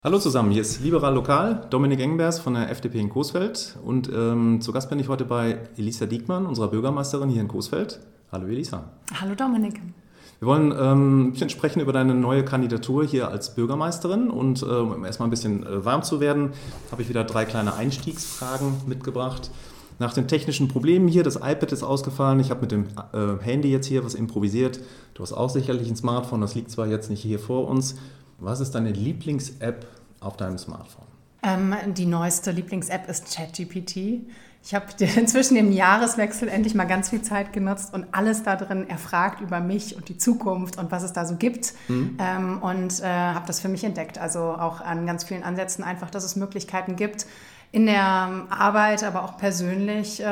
Hallo zusammen, hier ist Liberal Lokal, Dominik Engbers von der FDP in Coesfeld und zu Gast bin ich heute bei Elisa Diekmann, unserer Bürgermeisterin hier in Coesfeld. Hallo Elisa. Hallo Dominik. Wir wollen ein bisschen sprechen über deine neue Kandidatur hier als Bürgermeisterin und um erstmal ein bisschen warm zu werden, habe ich wieder 3 kleine Einstiegsfragen mitgebracht. Nach den technischen Problemen hier, das iPad ist ausgefallen, ich habe mit dem Handy jetzt hier was improvisiert. Du hast auch sicherlich ein Smartphone, das liegt zwar jetzt nicht hier vor uns. Was ist deine Lieblings-App auf deinem Smartphone? Die neueste Lieblings-App ist ChatGPT. Ich habe inzwischen im Jahreswechsel endlich mal ganz viel Zeit genutzt und alles da drin erfragt über mich und die Zukunft und was es da so gibt und habe das für mich entdeckt. Also auch an ganz vielen Ansätzen einfach, dass es Möglichkeiten gibt, in der Arbeit, aber auch persönlich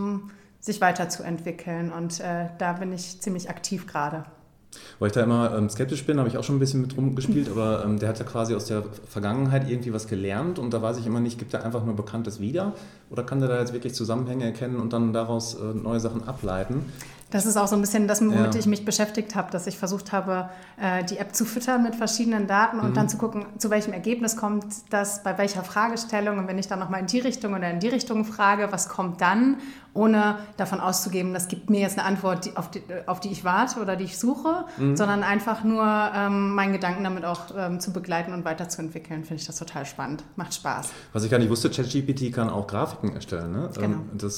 sich weiterzuentwickeln und da bin ich ziemlich aktiv gerade. Weil ich da immer skeptisch bin, habe ich auch schon ein bisschen mit rumgespielt, aber der hat ja quasi aus der Vergangenheit irgendwie was gelernt und da weiß ich immer nicht, gibt er einfach nur Bekanntes wieder oder kann der da jetzt wirklich Zusammenhänge erkennen und dann daraus neue Sachen ableiten? Das ist auch so ein bisschen das, womit ich mich beschäftigt habe, dass ich versucht habe, die App zu füttern mit verschiedenen Daten und dann zu gucken, zu welchem Ergebnis kommt das, bei welcher Fragestellung. Und wenn ich dann nochmal in die Richtung oder in die Richtung frage, was kommt dann, ohne davon auszugeben, das gibt mir jetzt eine Antwort, auf die ich warte oder die ich suche, sondern einfach nur meinen Gedanken damit auch zu begleiten und weiterzuentwickeln, finde ich das total spannend. Macht Spaß. Was ich gar nicht wusste, ChatGPT kann auch Grafiken erstellen. Ne? Genau.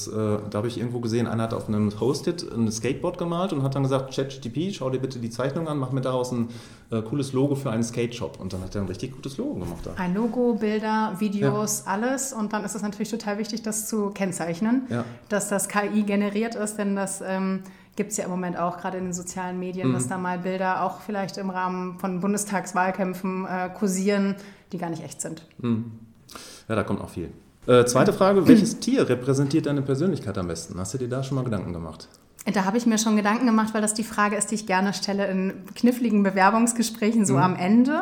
Da habe ich irgendwo gesehen, einer hat auf einem Post-it ein Skateboard gemalt und hat dann gesagt, ChatGPT, schau dir bitte die Zeichnung an, mach mir daraus ein cooles Logo für einen Skate-Shop. Und dann hat er ein richtig gutes Logo gemacht. Da. Ein Logo, Bilder, Videos, alles. Und dann ist es natürlich total wichtig, das zu kennzeichnen, dass das KI generiert ist, denn das gibt es ja im Moment auch gerade in den sozialen Medien, dass da mal Bilder auch vielleicht im Rahmen von Bundestagswahlkämpfen kursieren, die gar nicht echt sind. Ja, da kommt auch viel. Zweite Frage, welches Tier repräsentiert deine Persönlichkeit am besten? Hast du dir da schon mal Gedanken gemacht? Da habe ich mir schon Gedanken gemacht, weil das die Frage ist, die ich gerne stelle in kniffligen Bewerbungsgesprächen so am Ende.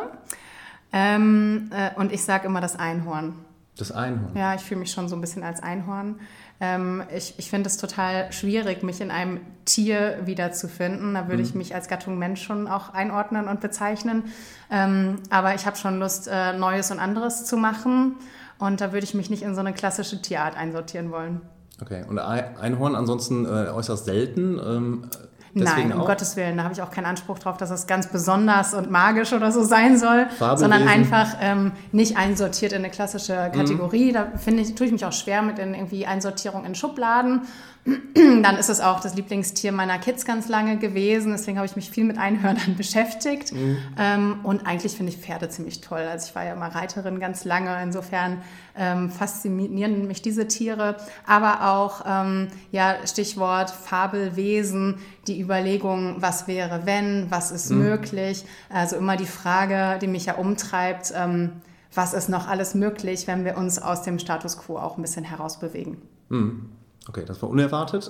Und ich sage immer das Einhorn. Das Einhorn? Ja, ich fühle mich schon so ein bisschen als Einhorn. Ich finde es total schwierig, mich in einem Tier wiederzufinden. Da würde ich mich als Gattung Mensch schon auch einordnen und bezeichnen. Aber ich habe schon Lust, Neues und anderes zu machen. Und da würde ich mich nicht in so eine klassische Tierart einsortieren wollen. Okay, und Einhorn ansonsten äußerst selten? Nein, um Gottes Willen, da habe ich auch keinen Anspruch drauf, dass es ganz besonders und magisch oder so sein soll, sondern einfach nicht einsortiert in eine klassische Kategorie. Da tue ich mich auch schwer mit in irgendwie Einsortierung in Schubladen. Dann ist es auch das Lieblingstier meiner Kids ganz lange gewesen, deswegen habe ich mich viel mit Einhörnern beschäftigt. Und eigentlich finde ich Pferde ziemlich toll. Also ich war ja immer Reiterin ganz lange, insofern faszinieren mich diese Tiere. Aber auch, Stichwort Fabelwesen, die Überlegung, was wäre wenn, was ist möglich. Also immer die Frage, die mich ja umtreibt, was ist noch alles möglich, wenn wir uns aus dem Status quo auch ein bisschen herausbewegen. Okay, das war unerwartet.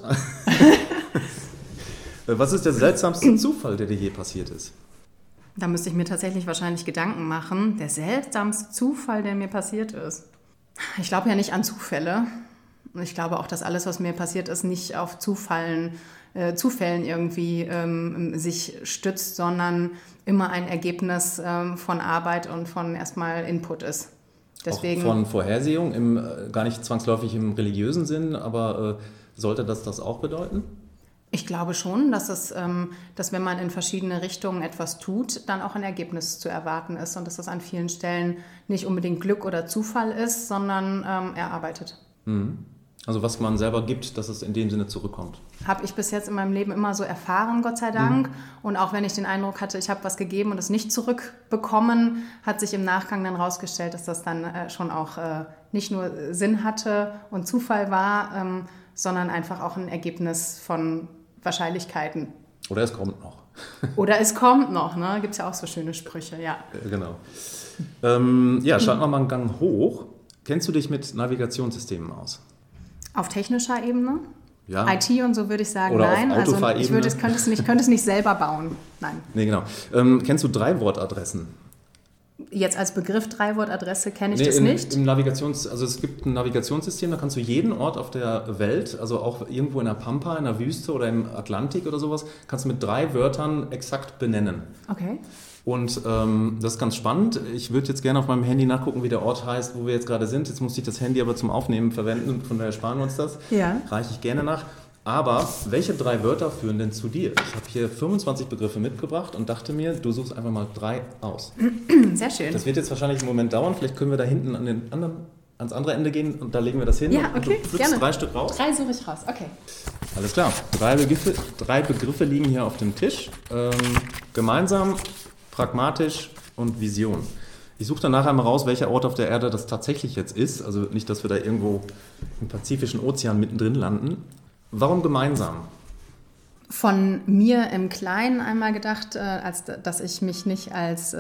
Was ist der seltsamste Zufall, der dir je passiert ist? Da müsste ich mir tatsächlich wahrscheinlich Gedanken machen. Der seltsamste Zufall, der mir passiert ist. Ich glaube ja nicht an Zufälle. Ich glaube auch, dass alles, was mir passiert ist, nicht auf Zufällen irgendwie sich stützt, sondern immer ein Ergebnis von Arbeit und von erstmal Input ist. Deswegen, auch von Vorhersehung, gar nicht zwangsläufig im religiösen Sinn, aber sollte das auch bedeuten? Ich glaube schon, dass wenn man in verschiedene Richtungen etwas tut, dann auch ein Ergebnis zu erwarten ist und dass das an vielen Stellen nicht unbedingt Glück oder Zufall ist, sondern erarbeitet. Also was man selber gibt, dass es in dem Sinne zurückkommt. Habe ich bis jetzt in meinem Leben immer so erfahren, Gott sei Dank. Und auch wenn ich den Eindruck hatte, ich habe was gegeben und es nicht zurückbekommen, hat sich im Nachgang dann rausgestellt, dass das dann schon auch nicht nur Sinn hatte und Zufall war, sondern einfach auch ein Ergebnis von Wahrscheinlichkeiten. Oder es kommt noch. Oder es kommt noch, ne? Gibt es ja auch so schöne Sprüche, ja. Genau. Starten wir mal einen Gang hoch. Kennst du dich mit Navigationssystemen aus? Auf technischer Ebene? Ja. IT und so würde ich sagen, oder nein. Auf also ich könnte es nicht selber bauen. Nein. Nee, genau. Kennst du 3-Wort-Adressen? Jetzt als Begriff 3-Wort-Adresse kenne ich das nicht. Also es gibt ein Navigationssystem, da kannst du jeden Ort auf der Welt, also auch irgendwo in der Pampa, in der Wüste oder im Atlantik oder sowas, kannst du mit 3 Wörtern exakt benennen. Okay. Und das ist ganz spannend. Ich würde jetzt gerne auf meinem Handy nachgucken, wie der Ort heißt, wo wir jetzt gerade sind. Jetzt muss ich das Handy aber zum Aufnehmen verwenden, von daher sparen wir uns das. Ja. Reiche ich gerne nach. Aber welche 3 Wörter führen denn zu dir? Ich habe hier 25 Begriffe mitgebracht und dachte mir, du suchst einfach mal 3 aus. Sehr schön. Das wird jetzt wahrscheinlich einen Moment dauern. Vielleicht können wir da hinten ans andere Ende gehen und da legen wir das hin. Ja, okay, du gerne. 3 Stück raus? 3 suche ich raus, okay. Alles klar. 3 Begriffe liegen hier auf dem Tisch. Gemeinsam, pragmatisch und Vision. Ich suche dann nachher mal raus, welcher Ort auf der Erde das tatsächlich jetzt ist. Also nicht, dass wir da irgendwo im Pazifischen Ozean mittendrin landen. Warum gemeinsam? Von mir im Kleinen einmal gedacht, dass ich mich nicht als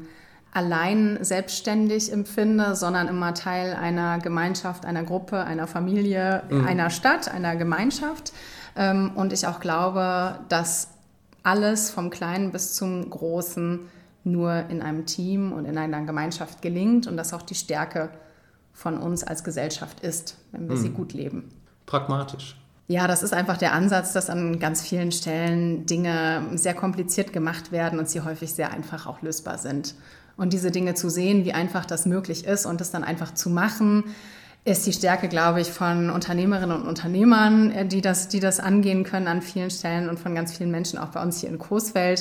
allein selbstständig empfinde, sondern immer Teil einer Gemeinschaft, einer Gruppe, einer Familie, einer Stadt, einer Gemeinschaft. Und ich auch glaube, dass alles vom Kleinen bis zum Großen nur in einem Team und in einer Gemeinschaft gelingt und das auch die Stärke von uns als Gesellschaft ist, wenn wir sie gut leben. Pragmatisch. Ja, das ist einfach der Ansatz, dass an ganz vielen Stellen Dinge sehr kompliziert gemacht werden und sie häufig sehr einfach auch lösbar sind. Und diese Dinge zu sehen, wie einfach das möglich ist und es dann einfach zu machen, ist die Stärke, glaube ich, von Unternehmerinnen und Unternehmern, die das angehen können an vielen Stellen und von ganz vielen Menschen, auch bei uns hier in Coesfeld.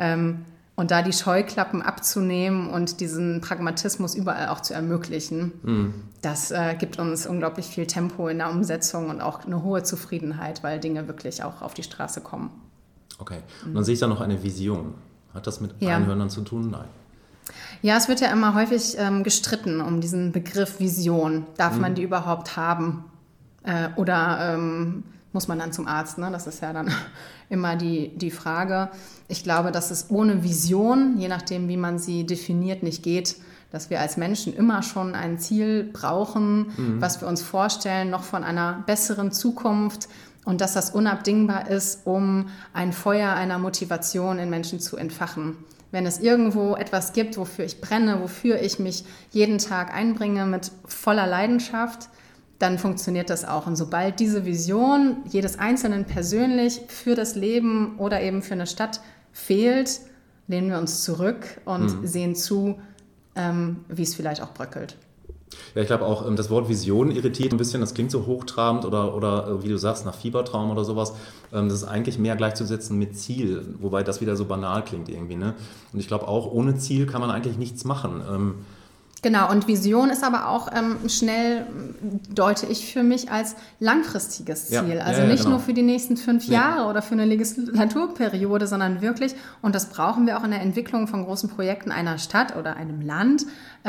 Und da die Scheuklappen abzunehmen und diesen Pragmatismus überall auch zu ermöglichen, das gibt uns unglaublich viel Tempo in der Umsetzung und auch eine hohe Zufriedenheit, weil Dinge wirklich auch auf die Straße kommen. Okay, und dann sehe ich da noch eine Vision. Hat das mit Einhörnern zu tun? Nein. Ja, es wird ja immer häufig gestritten um diesen Begriff Vision. Darf man die überhaupt haben? Oder muss man dann zum Arzt? Ne? Das ist ja dann immer die Frage. Ich glaube, dass es ohne Vision, je nachdem, wie man sie definiert, nicht geht. Dass wir als Menschen immer schon ein Ziel brauchen, was wir uns vorstellen, noch von einer besseren Zukunft. Und dass das unabdingbar ist, um ein Feuer einer Motivation in Menschen zu entfachen. Wenn es irgendwo etwas gibt, wofür ich brenne, wofür ich mich jeden Tag einbringe mit voller Leidenschaft, dann funktioniert das auch. Und sobald diese Vision jedes Einzelnen persönlich für das Leben oder eben für eine Stadt fehlt, lehnen wir uns zurück und sehen zu, wie es vielleicht auch bröckelt. Ja, ich glaube auch, das Wort Vision irritiert ein bisschen, das klingt so hochtrabend oder wie du sagst, nach Fiebertraum oder sowas. Das ist eigentlich mehr gleichzusetzen mit Ziel, wobei das wieder so banal klingt irgendwie. Ne? Und ich glaube auch, ohne Ziel kann man eigentlich nichts machen. Genau, und Vision ist aber auch schnell, deute ich für mich als langfristiges Ziel. Ja, also nicht genau. nur für die nächsten 5 Jahre oder für eine Legislaturperiode, sondern wirklich, und das brauchen wir auch in der Entwicklung von großen Projekten einer Stadt oder einem Land,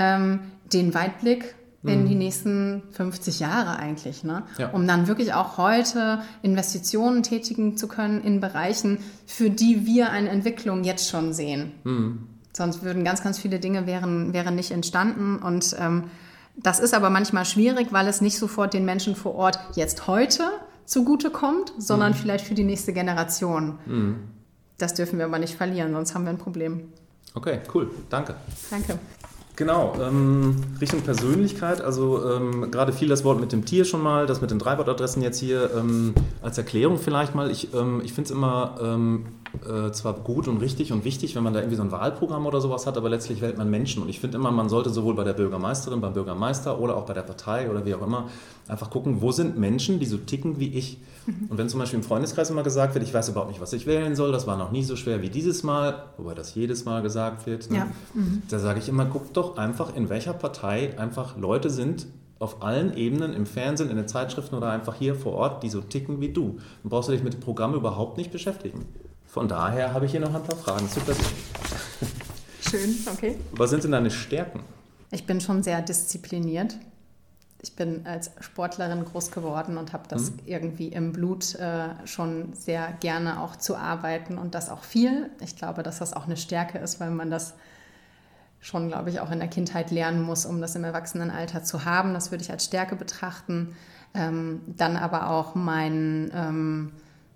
den Weitblick in die nächsten 50 Jahre eigentlich, ne? Ja. Um dann wirklich auch heute Investitionen tätigen zu können in Bereichen, für die wir eine Entwicklung jetzt schon sehen. Sonst würden ganz, ganz viele Dinge wären nicht entstanden. Und das ist aber manchmal schwierig, weil es nicht sofort den Menschen vor Ort jetzt heute zugutekommt, sondern vielleicht für die nächste Generation. Das dürfen wir aber nicht verlieren, sonst haben wir ein Problem. Okay, cool. Danke. Danke. Genau, Richtung Persönlichkeit, also gerade viel das Wort mit dem Tier schon mal, das mit den 3 Wortadressen jetzt hier als Erklärung vielleicht mal. Ich finde es immer zwar gut und richtig und wichtig, wenn man da irgendwie so ein Wahlprogramm oder sowas hat, aber letztlich wählt man Menschen. Und ich finde immer, man sollte sowohl bei der Bürgermeisterin, beim Bürgermeister oder auch bei der Partei oder wie auch immer einfach gucken, wo sind Menschen, die so ticken wie ich. Und wenn zum Beispiel im Freundeskreis immer gesagt wird, ich weiß überhaupt nicht, was ich wählen soll, das war noch nie so schwer wie dieses Mal, wobei das jedes Mal gesagt wird, ne? Da sage ich immer, guck doch einfach, in welcher Partei einfach Leute sind, auf allen Ebenen, im Fernsehen, in den Zeitschriften oder einfach hier vor Ort, die so ticken wie du. Dann brauchst du dich mit dem Programm überhaupt nicht beschäftigen. Von daher habe ich hier noch ein paar Fragen zu Persönlichkeit. Schön, okay. Was sind denn deine Stärken? Ich bin schon sehr diszipliniert. Ich bin als Sportlerin groß geworden und habe das irgendwie im Blut schon sehr gerne auch zu arbeiten und das auch viel. Ich glaube, dass das auch eine Stärke ist, weil man das schon, glaube ich, auch in der Kindheit lernen muss, um das im Erwachsenenalter zu haben. Das würde ich als Stärke betrachten. Dann aber auch meinen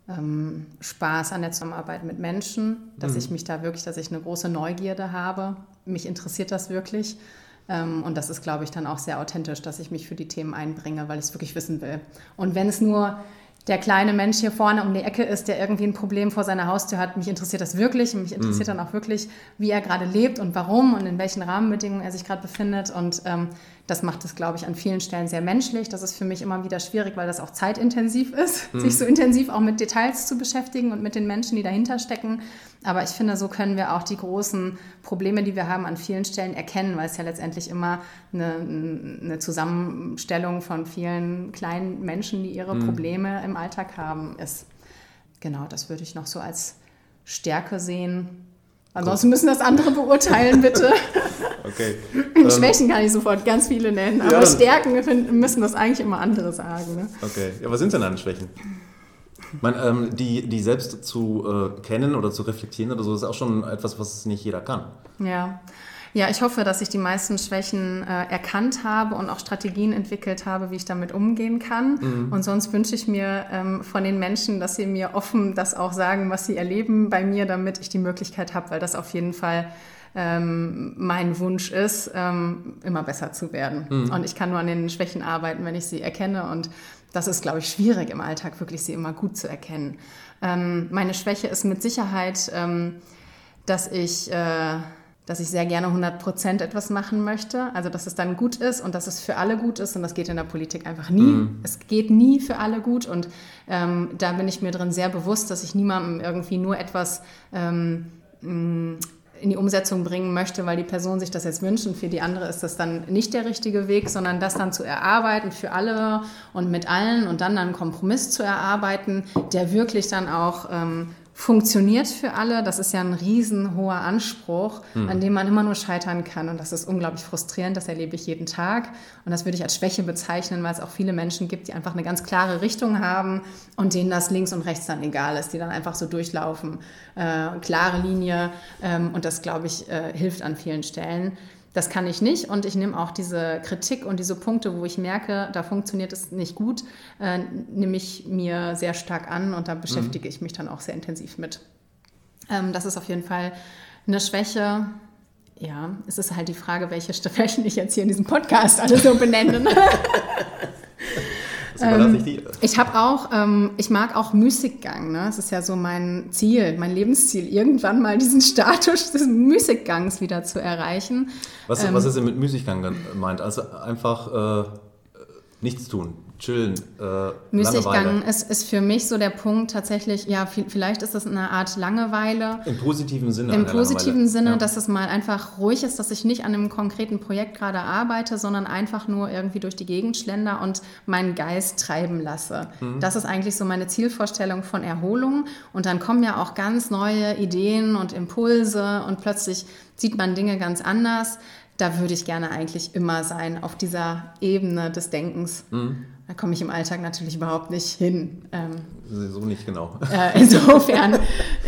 Spaß an der Zusammenarbeit mit Menschen, dass ich mich da wirklich, dass ich eine große Neugierde habe. Mich interessiert das wirklich. Und das ist, glaube ich, dann auch sehr authentisch, dass ich mich für die Themen einbringe, weil ich es wirklich wissen will. Und wenn es nur der kleine Mensch hier vorne um die Ecke ist, der irgendwie ein Problem vor seiner Haustür hat. Mich interessiert das wirklich und mich interessiert dann auch wirklich, wie er gerade lebt und warum und in welchen Rahmenbedingungen er sich gerade befindet. Und das macht es, glaube ich, an vielen Stellen sehr menschlich. Das ist für mich immer wieder schwierig, weil das auch zeitintensiv ist, sich so intensiv auch mit Details zu beschäftigen und mit den Menschen, die dahinter stecken. Aber ich finde, so können wir auch die großen Probleme, die wir haben, an vielen Stellen erkennen, weil es ja letztendlich immer eine Zusammenstellung von vielen kleinen Menschen, die ihre Probleme im Alltag haben, ist. Genau, das würde ich noch so als Stärke sehen. Ansonsten müssen das andere beurteilen, bitte. Okay. Schwächen kann ich sofort ganz viele nennen, aber Stärken müssen das eigentlich immer andere sagen. Ne? Okay, ja, was sind denn deine Schwächen? Ich meine, die selbst zu kennen oder zu reflektieren oder so, ist auch schon etwas, was nicht jeder kann. Ja, ich hoffe, dass ich die meisten Schwächen erkannt habe und auch Strategien entwickelt habe, wie ich damit umgehen kann. Und sonst wünsche ich mir von den Menschen, dass sie mir offen das auch sagen, was sie erleben bei mir, damit ich die Möglichkeit habe, weil das auf jeden Fall mein Wunsch ist, immer besser zu werden. Und ich kann nur an den Schwächen arbeiten, wenn ich sie erkenne. Und das ist, glaube ich, schwierig im Alltag, wirklich sie immer gut zu erkennen. Meine Schwäche ist mit Sicherheit, dass ich sehr gerne 100% etwas machen möchte. Also, dass es dann gut ist und dass es für alle gut ist. Und das geht in der Politik einfach nie. Es geht nie für alle gut. Und da bin ich mir drin sehr bewusst, dass ich niemandem irgendwie nur etwas in die Umsetzung bringen möchte, weil die Person sich das jetzt wünscht und für die andere ist das dann nicht der richtige Weg, sondern das dann zu erarbeiten für alle und mit allen und dann einen Kompromiss zu erarbeiten, der wirklich dann auch funktioniert für alle. Das ist ja ein riesenhoher Anspruch, an dem man immer nur scheitern kann und das ist unglaublich frustrierend, das erlebe ich jeden Tag und das würde ich als Schwäche bezeichnen, weil es auch viele Menschen gibt, die einfach eine ganz klare Richtung haben und denen das links und rechts dann egal ist, die dann einfach so durchlaufen, klare Linie und das, glaube ich, hilft an vielen Stellen. Das kann ich nicht und ich nehme auch diese Kritik und diese Punkte, wo ich merke, da funktioniert es nicht gut, nehme ich mir sehr stark an und da beschäftige ich mich dann auch sehr intensiv mit. Das ist auf jeden Fall eine Schwäche. Ja, es ist halt die Frage, welche Schwächen ich jetzt hier in diesem Podcast alle so benenne. Ich mag auch Müßiggang. Ne? Das ist ja so mein Ziel, mein Lebensziel, irgendwann mal diesen Status des Müßiggangs wieder zu erreichen. Was ist denn mit Müßiggang gemeint? Also einfach nichts tun, chillen, Müßiggang ist für mich so der Punkt tatsächlich, ja, vielleicht ist das eine Art Langeweile. Im positiven Sinne. Im positiven Sinne, ja. Dass es mal einfach ruhig ist, dass ich nicht an einem konkreten Projekt gerade arbeite, sondern einfach nur irgendwie durch die Gegend schlender und meinen Geist treiben lasse. Das ist eigentlich so meine Zielvorstellung von Erholung. Und dann kommen ja auch ganz neue Ideen und Impulse und plötzlich sieht man Dinge ganz anders. Da würde ich gerne eigentlich immer sein, auf dieser Ebene des Denkens. Da komme ich im Alltag natürlich überhaupt nicht hin. So nicht genau. Insofern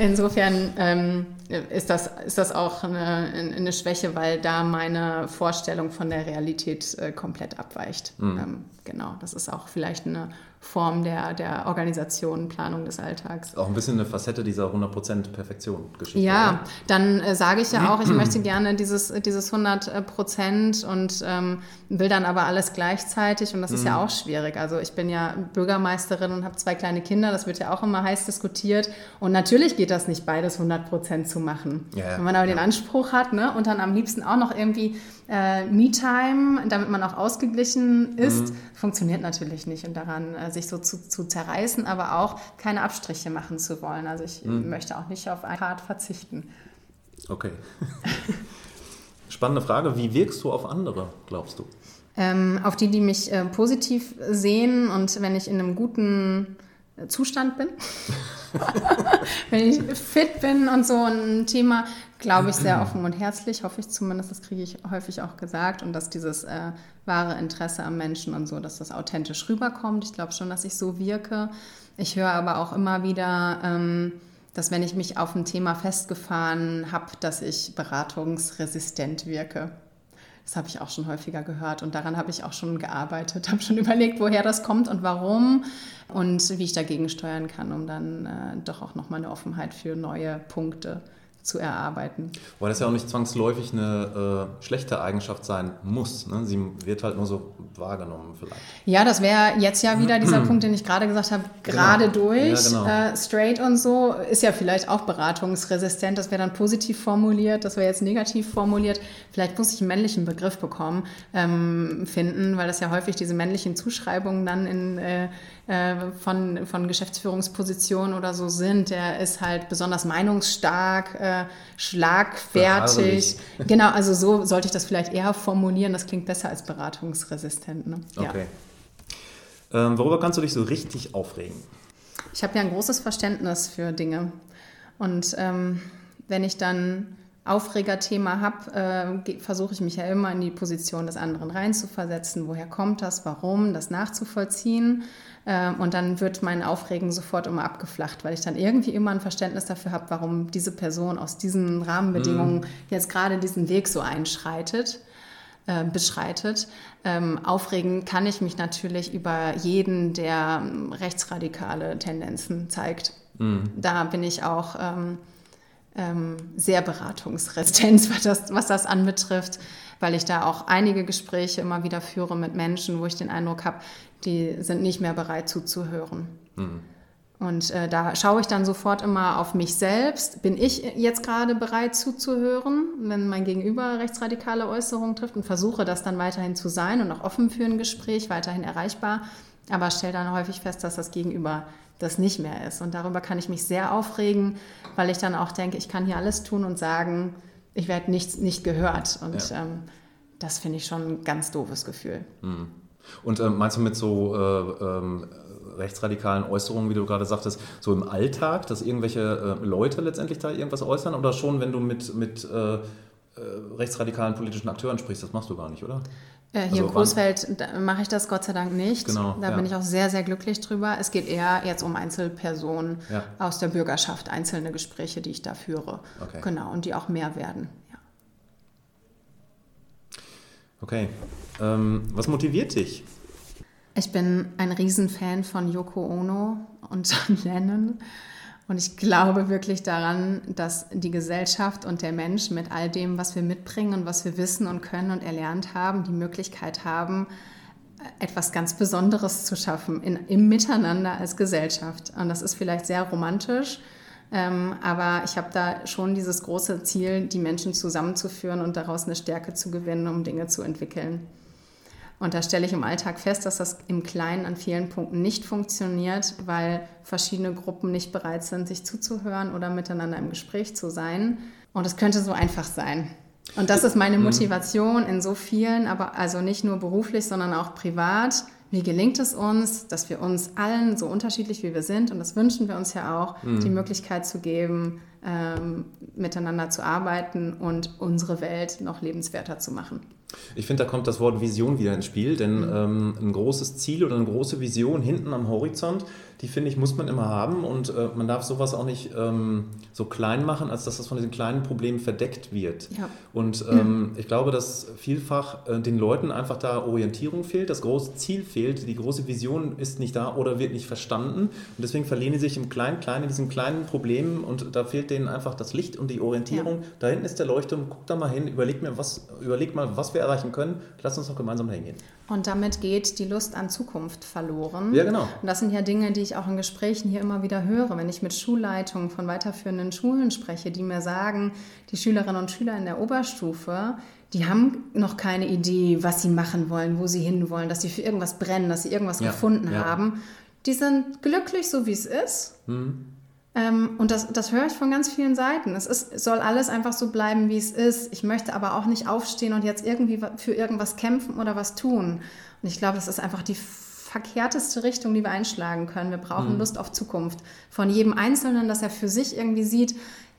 ist das auch eine Schwäche, weil da meine Vorstellung von der Realität komplett abweicht. Genau, das ist auch vielleicht eine Form der Organisation, Planung des Alltags. Auch ein bisschen eine Facette dieser 100% Perfektion-Geschichte. Ja, oder? Dann sage ich ja auch, ich möchte gerne dieses 100% und will dann aber alles gleichzeitig und das ist ja auch schwierig. Also ich bin ja Bürgermeisterin und habe 2 kleine Kinder, das wird ja auch immer heiß diskutiert und natürlich geht das nicht, beides 100% zu machen. Ja, wenn man aber den Anspruch hat, ne, und dann am liebsten auch noch irgendwie Me-Time, damit man auch ausgeglichen ist, funktioniert natürlich nicht und daran sich so zu zerreißen, aber auch keine Abstriche machen zu wollen. Also ich möchte auch nicht auf ein Part verzichten. Okay. Spannende Frage. Wie wirkst du auf andere, glaubst du? Auf die mich positiv sehen und wenn ich in einem guten Zustand bin, wenn ich fit bin und so ein Thema, glaube ich, sehr offen und herzlich, hoffe ich zumindest, das kriege ich häufig auch gesagt und dass dieses wahre Interesse am Menschen und so, dass das authentisch rüberkommt. Ich glaube schon, dass ich so wirke. Ich höre aber auch immer wieder, dass wenn ich mich auf ein Thema festgefahren habe, dass ich beratungsresistent wirke. Das habe ich auch schon häufiger gehört und daran habe ich auch schon gearbeitet, habe schon überlegt, woher das kommt und warum und wie ich dagegen steuern kann, um dann doch auch nochmal eine Offenheit für neue Punkte zu erarbeiten. Weil das ja auch nicht zwangsläufig eine schlechte Eigenschaft sein muss. Ne? Sie wird halt nur so wahrgenommen vielleicht. Ja, das wäre jetzt ja wieder dieser Punkt, den ich gerade gesagt habe, gerade durch, straight und so, ist ja vielleicht auch beratungsresistent. Das wäre dann positiv formuliert, das wäre jetzt negativ formuliert. Vielleicht muss ich einen männlichen Begriff bekommen, finden, weil das ja häufig diese männlichen Zuschreibungen dann von Geschäftsführungspositionen oder so sind. Der ist halt besonders meinungsstark, schlagfertig. Genau, also so sollte ich das vielleicht eher formulieren. Das klingt besser als beratungsresistent. Ne? Okay. Ja. Worüber kannst du dich so richtig aufregen? Ich habe ja ein großes Verständnis für Dinge. Und wenn ich dann Aufregerthema habe, versuche ich mich ja immer in die Position des anderen reinzuversetzen. Woher kommt das? Warum? Das nachzuvollziehen. Und dann wird mein Aufregen sofort immer abgeflacht, weil ich dann irgendwie immer ein Verständnis dafür habe, warum diese Person aus diesen Rahmenbedingungen jetzt gerade diesen Weg so beschreitet. Aufregen kann ich mich natürlich über jeden, der rechtsradikale Tendenzen zeigt. Da bin ich auch sehr beratungsresistent, was das anbetrifft, weil ich da auch einige Gespräche immer wieder führe mit Menschen, wo ich den Eindruck habe, die sind nicht mehr bereit zuzuhören. Und da schaue ich dann sofort immer auf mich selbst. Bin ich jetzt gerade bereit zuzuhören, wenn mein Gegenüber rechtsradikale Äußerungen trifft, und versuche das dann weiterhin zu sein und auch offen für ein Gespräch, weiterhin erreichbar, aber stelle dann häufig fest, dass das Gegenüber das nicht mehr ist. Und darüber kann ich mich sehr aufregen, weil ich dann auch denke, ich kann hier alles tun und sagen, ich werde nicht gehört. Und das finde ich schon ein ganz doofes Gefühl. Und meinst du mit so rechtsradikalen Äußerungen, wie du gerade sagtest, so im Alltag, dass irgendwelche Leute letztendlich da irgendwas äußern? Oder schon, wenn du mit rechtsradikalen politischen Akteuren sprichst? Das machst du gar nicht, oder? Hier in Coesfeld mache ich das Gott sei Dank nicht. Genau, da bin ich auch sehr, sehr glücklich drüber. Es geht eher jetzt um Einzelpersonen aus der Bürgerschaft, einzelne Gespräche, die ich da führe. Okay. Genau, und die auch mehr werden. Ja. Okay. Was motiviert dich? Ich bin ein Riesenfan von Yoko Ono und John Lennon. Und ich glaube wirklich daran, dass die Gesellschaft und der Mensch mit all dem, was wir mitbringen und was wir wissen und können und erlernt haben, die Möglichkeit haben, etwas ganz Besonderes zu schaffen im Miteinander als Gesellschaft. Und das ist vielleicht sehr romantisch, aber ich habe da schon dieses große Ziel, die Menschen zusammenzuführen und daraus eine Stärke zu gewinnen, um Dinge zu entwickeln. Und da stelle ich im Alltag fest, dass das im Kleinen an vielen Punkten nicht funktioniert, weil verschiedene Gruppen nicht bereit sind, sich zuzuhören oder miteinander im Gespräch zu sein. Und es könnte so einfach sein. Und das ist meine Motivation in so vielen, aber also nicht nur beruflich, sondern auch privat. Wie gelingt es uns, dass wir uns allen, so unterschiedlich wie wir sind, und das wünschen wir uns ja auch, die Möglichkeit zu geben, miteinander zu arbeiten und unsere Welt noch lebenswerter zu machen. Ich finde, da kommt das Wort Vision wieder ins Spiel, denn ein großes Ziel oder eine große Vision hinten am Horizont, die finde ich, muss man immer haben, und man darf sowas auch nicht so klein machen, als dass das von diesen kleinen Problemen verdeckt wird. Ja. Und ich glaube, dass vielfach den Leuten einfach da Orientierung fehlt, das große Ziel fehlt, die große Vision ist nicht da oder wird nicht verstanden, und deswegen verlieren die sich im Kleinen in diesen kleinen Problemen, und da fehlt denen einfach das Licht und die Orientierung. Ja. Da hinten ist der Leuchtturm, guck da mal hin, überleg mal, was wir erreichen können, lass uns doch gemeinsam hingehen. Und damit geht die Lust an Zukunft verloren. Ja, genau. Und das sind ja Dinge, die ich auch in Gesprächen hier immer wieder höre, wenn ich mit Schulleitungen von weiterführenden Schulen spreche, die mir sagen, die Schülerinnen und Schüler in der Oberstufe, die haben noch keine Idee, was sie machen wollen, wo sie hinwollen, dass sie für irgendwas brennen, dass sie irgendwas gefunden haben. Die sind glücklich, so wie es ist. Und das höre ich von ganz vielen Seiten. Es soll alles einfach so bleiben, wie es ist. Ich möchte aber auch nicht aufstehen und jetzt irgendwie für irgendwas kämpfen oder was tun. Und ich glaube, das ist einfach die verkehrteste Richtung, die wir einschlagen können. Wir brauchen Lust auf Zukunft. Von jedem Einzelnen, dass er für sich irgendwie sieht,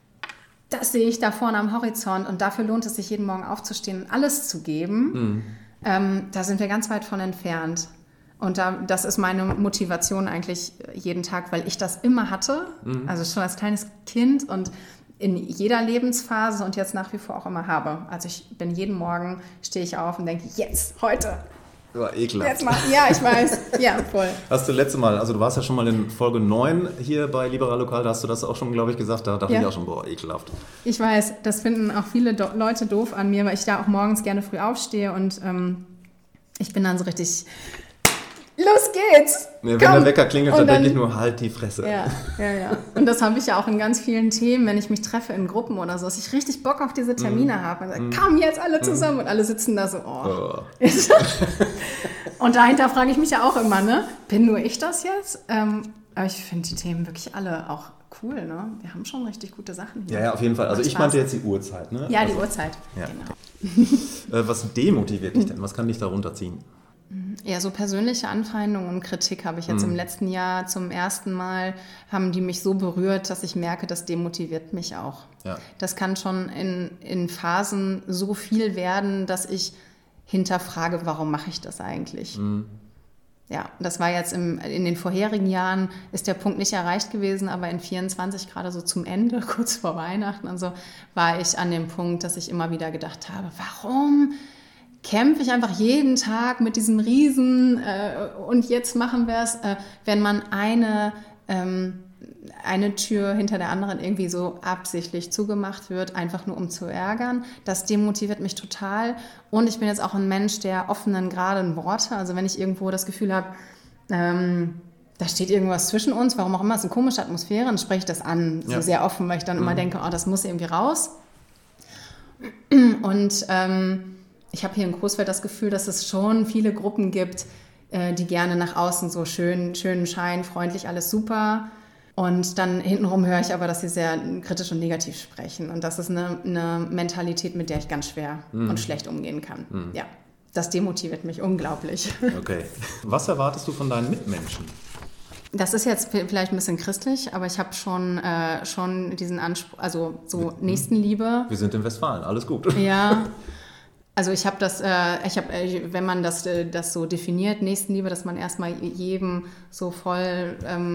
das sehe ich da vorne am Horizont, und dafür lohnt es sich, jeden Morgen aufzustehen und alles zu geben. Da sind wir ganz weit von entfernt. Und das ist meine Motivation eigentlich jeden Tag, weil ich das immer hatte, also schon als kleines Kind und in jeder Lebensphase und jetzt nach wie vor auch immer habe. Also jeden Morgen stehe ich auf und denke, jetzt, heute War ekelhaft. Ja, ich weiß. Ja, voll. Hast du letzte Mal, also du warst ja schon mal in Folge 9 hier bei Liberal Lokal, da hast du das auch schon, glaube ich, gesagt, da dachte ich auch schon, ekelhaft. Ich weiß, das finden auch viele Leute doof an mir, weil ich da auch morgens gerne früh aufstehe und ich bin dann so richtig, los geht's! Ja, wenn der Wecker klingelt, dann denke ich nur, halt die Fresse. Ja. Und das habe ich ja auch in ganz vielen Themen, wenn ich mich treffe in Gruppen oder so, dass ich richtig Bock auf diese Termine habe. Und sage, komm jetzt alle zusammen. Und alle sitzen da so, Und dahinter frage ich mich ja auch immer, ne? Bin nur ich das jetzt? Aber ich finde die Themen wirklich alle auch cool, ne? Wir haben schon richtig gute Sachen hier. Ja, auf jeden Fall. Also ich meinte jetzt die Uhrzeit, ne? Ja, die Uhrzeit, ja. Genau. Was demotiviert dich denn? Was kann dich da runterziehen? Ja, so persönliche Anfeindungen und Kritik habe ich jetzt im letzten Jahr zum ersten Mal, haben die mich so berührt, dass ich merke, das demotiviert mich auch. Ja. Das kann schon in Phasen so viel werden, dass ich hinterfrage, warum mache ich das eigentlich? Ja, das war jetzt in den vorherigen Jahren, ist der Punkt nicht erreicht gewesen, aber in 24, gerade so zum Ende, kurz vor Weihnachten und so, war ich an dem Punkt, dass ich immer wieder gedacht habe, warum kämpfe ich einfach jeden Tag mit diesem Riesen und jetzt machen wir es, wenn man eine Tür hinter der anderen irgendwie so absichtlich zugemacht wird, einfach nur um zu ärgern. Das demotiviert mich total. Und ich bin jetzt auch ein Mensch der offenen, geraden Worte. Also wenn ich irgendwo das Gefühl habe, da steht irgendwas zwischen uns, warum auch immer, es ist eine komische Atmosphäre, dann spreche ich das an, so sehr offen, weil ich dann immer denke, das muss irgendwie raus. Und ich habe hier in Coesfeld das Gefühl, dass es schon viele Gruppen gibt, die gerne nach außen so schönen Schein, freundlich, alles super. Und dann hintenrum höre ich aber, dass sie sehr kritisch und negativ sprechen. Und das ist eine Mentalität, mit der ich ganz schwer und schlecht umgehen kann. Ja, das demotiviert mich unglaublich. Okay. Was erwartest du von deinen Mitmenschen? Das ist jetzt vielleicht ein bisschen christlich, aber ich habe schon diesen Anspruch, also so Nächstenliebe. Wir sind in Westfalen, alles gut. Ja. Also ich habe wenn man das so definiert, Nächstenliebe, dass man erstmal jedem so voll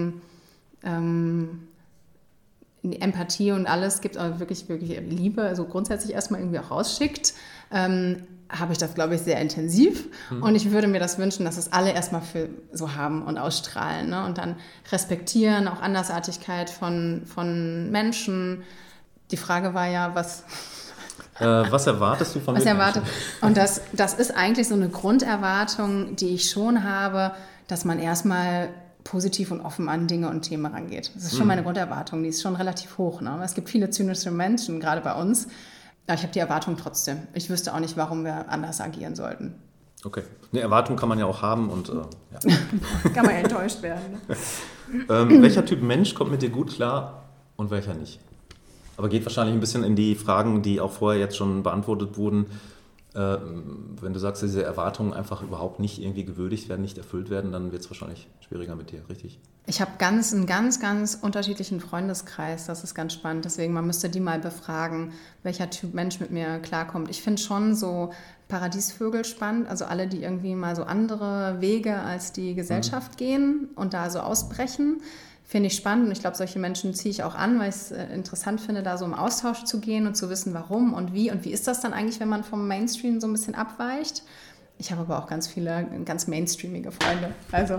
Empathie und alles gibt, aber wirklich Liebe, also grundsätzlich erstmal irgendwie auch rausschickt, habe ich das, glaube ich, sehr intensiv. Und ich würde mir das wünschen, dass es alle erstmal für so haben und ausstrahlen, ne? Und dann respektieren, auch Andersartigkeit von Menschen. Die Frage war ja, was erwartest du von Mitmenschen? Und das ist eigentlich so eine Grunderwartung, die ich schon habe, dass man erstmal positiv und offen an Dinge und Themen rangeht. Das ist schon meine Grunderwartung, die ist schon relativ hoch. Ne? Es gibt viele zynische Menschen, gerade bei uns. Aber ich habe die Erwartung trotzdem. Ich wüsste auch nicht, warum wir anders agieren sollten. Okay. Eine Erwartung kann man ja auch haben und kann man ja enttäuscht werden. Ne? Welcher Typ Mensch kommt mit dir gut klar und welcher nicht? Aber geht wahrscheinlich ein bisschen in die Fragen, die auch vorher jetzt schon beantwortet wurden. Wenn du sagst, diese Erwartungen einfach überhaupt nicht irgendwie gewürdigt werden, nicht erfüllt werden, dann wird es wahrscheinlich schwieriger mit dir, richtig? Ich habe einen ganz, ganz unterschiedlichen Freundeskreis. Das ist ganz spannend. Deswegen, man müsste die mal befragen, welcher Typ Mensch mit mir klarkommt. Ich finde schon so Paradiesvögel spannend, also alle, die irgendwie mal so andere Wege als die Gesellschaft gehen und da so ausbrechen. Finde ich spannend und ich glaube, solche Menschen ziehe ich auch an, weil ich es interessant finde, da so im Austausch zu gehen und zu wissen, warum und wie ist das dann eigentlich, wenn man vom Mainstream so ein bisschen abweicht. Ich habe aber auch ganz viele ganz mainstreamige Freunde, also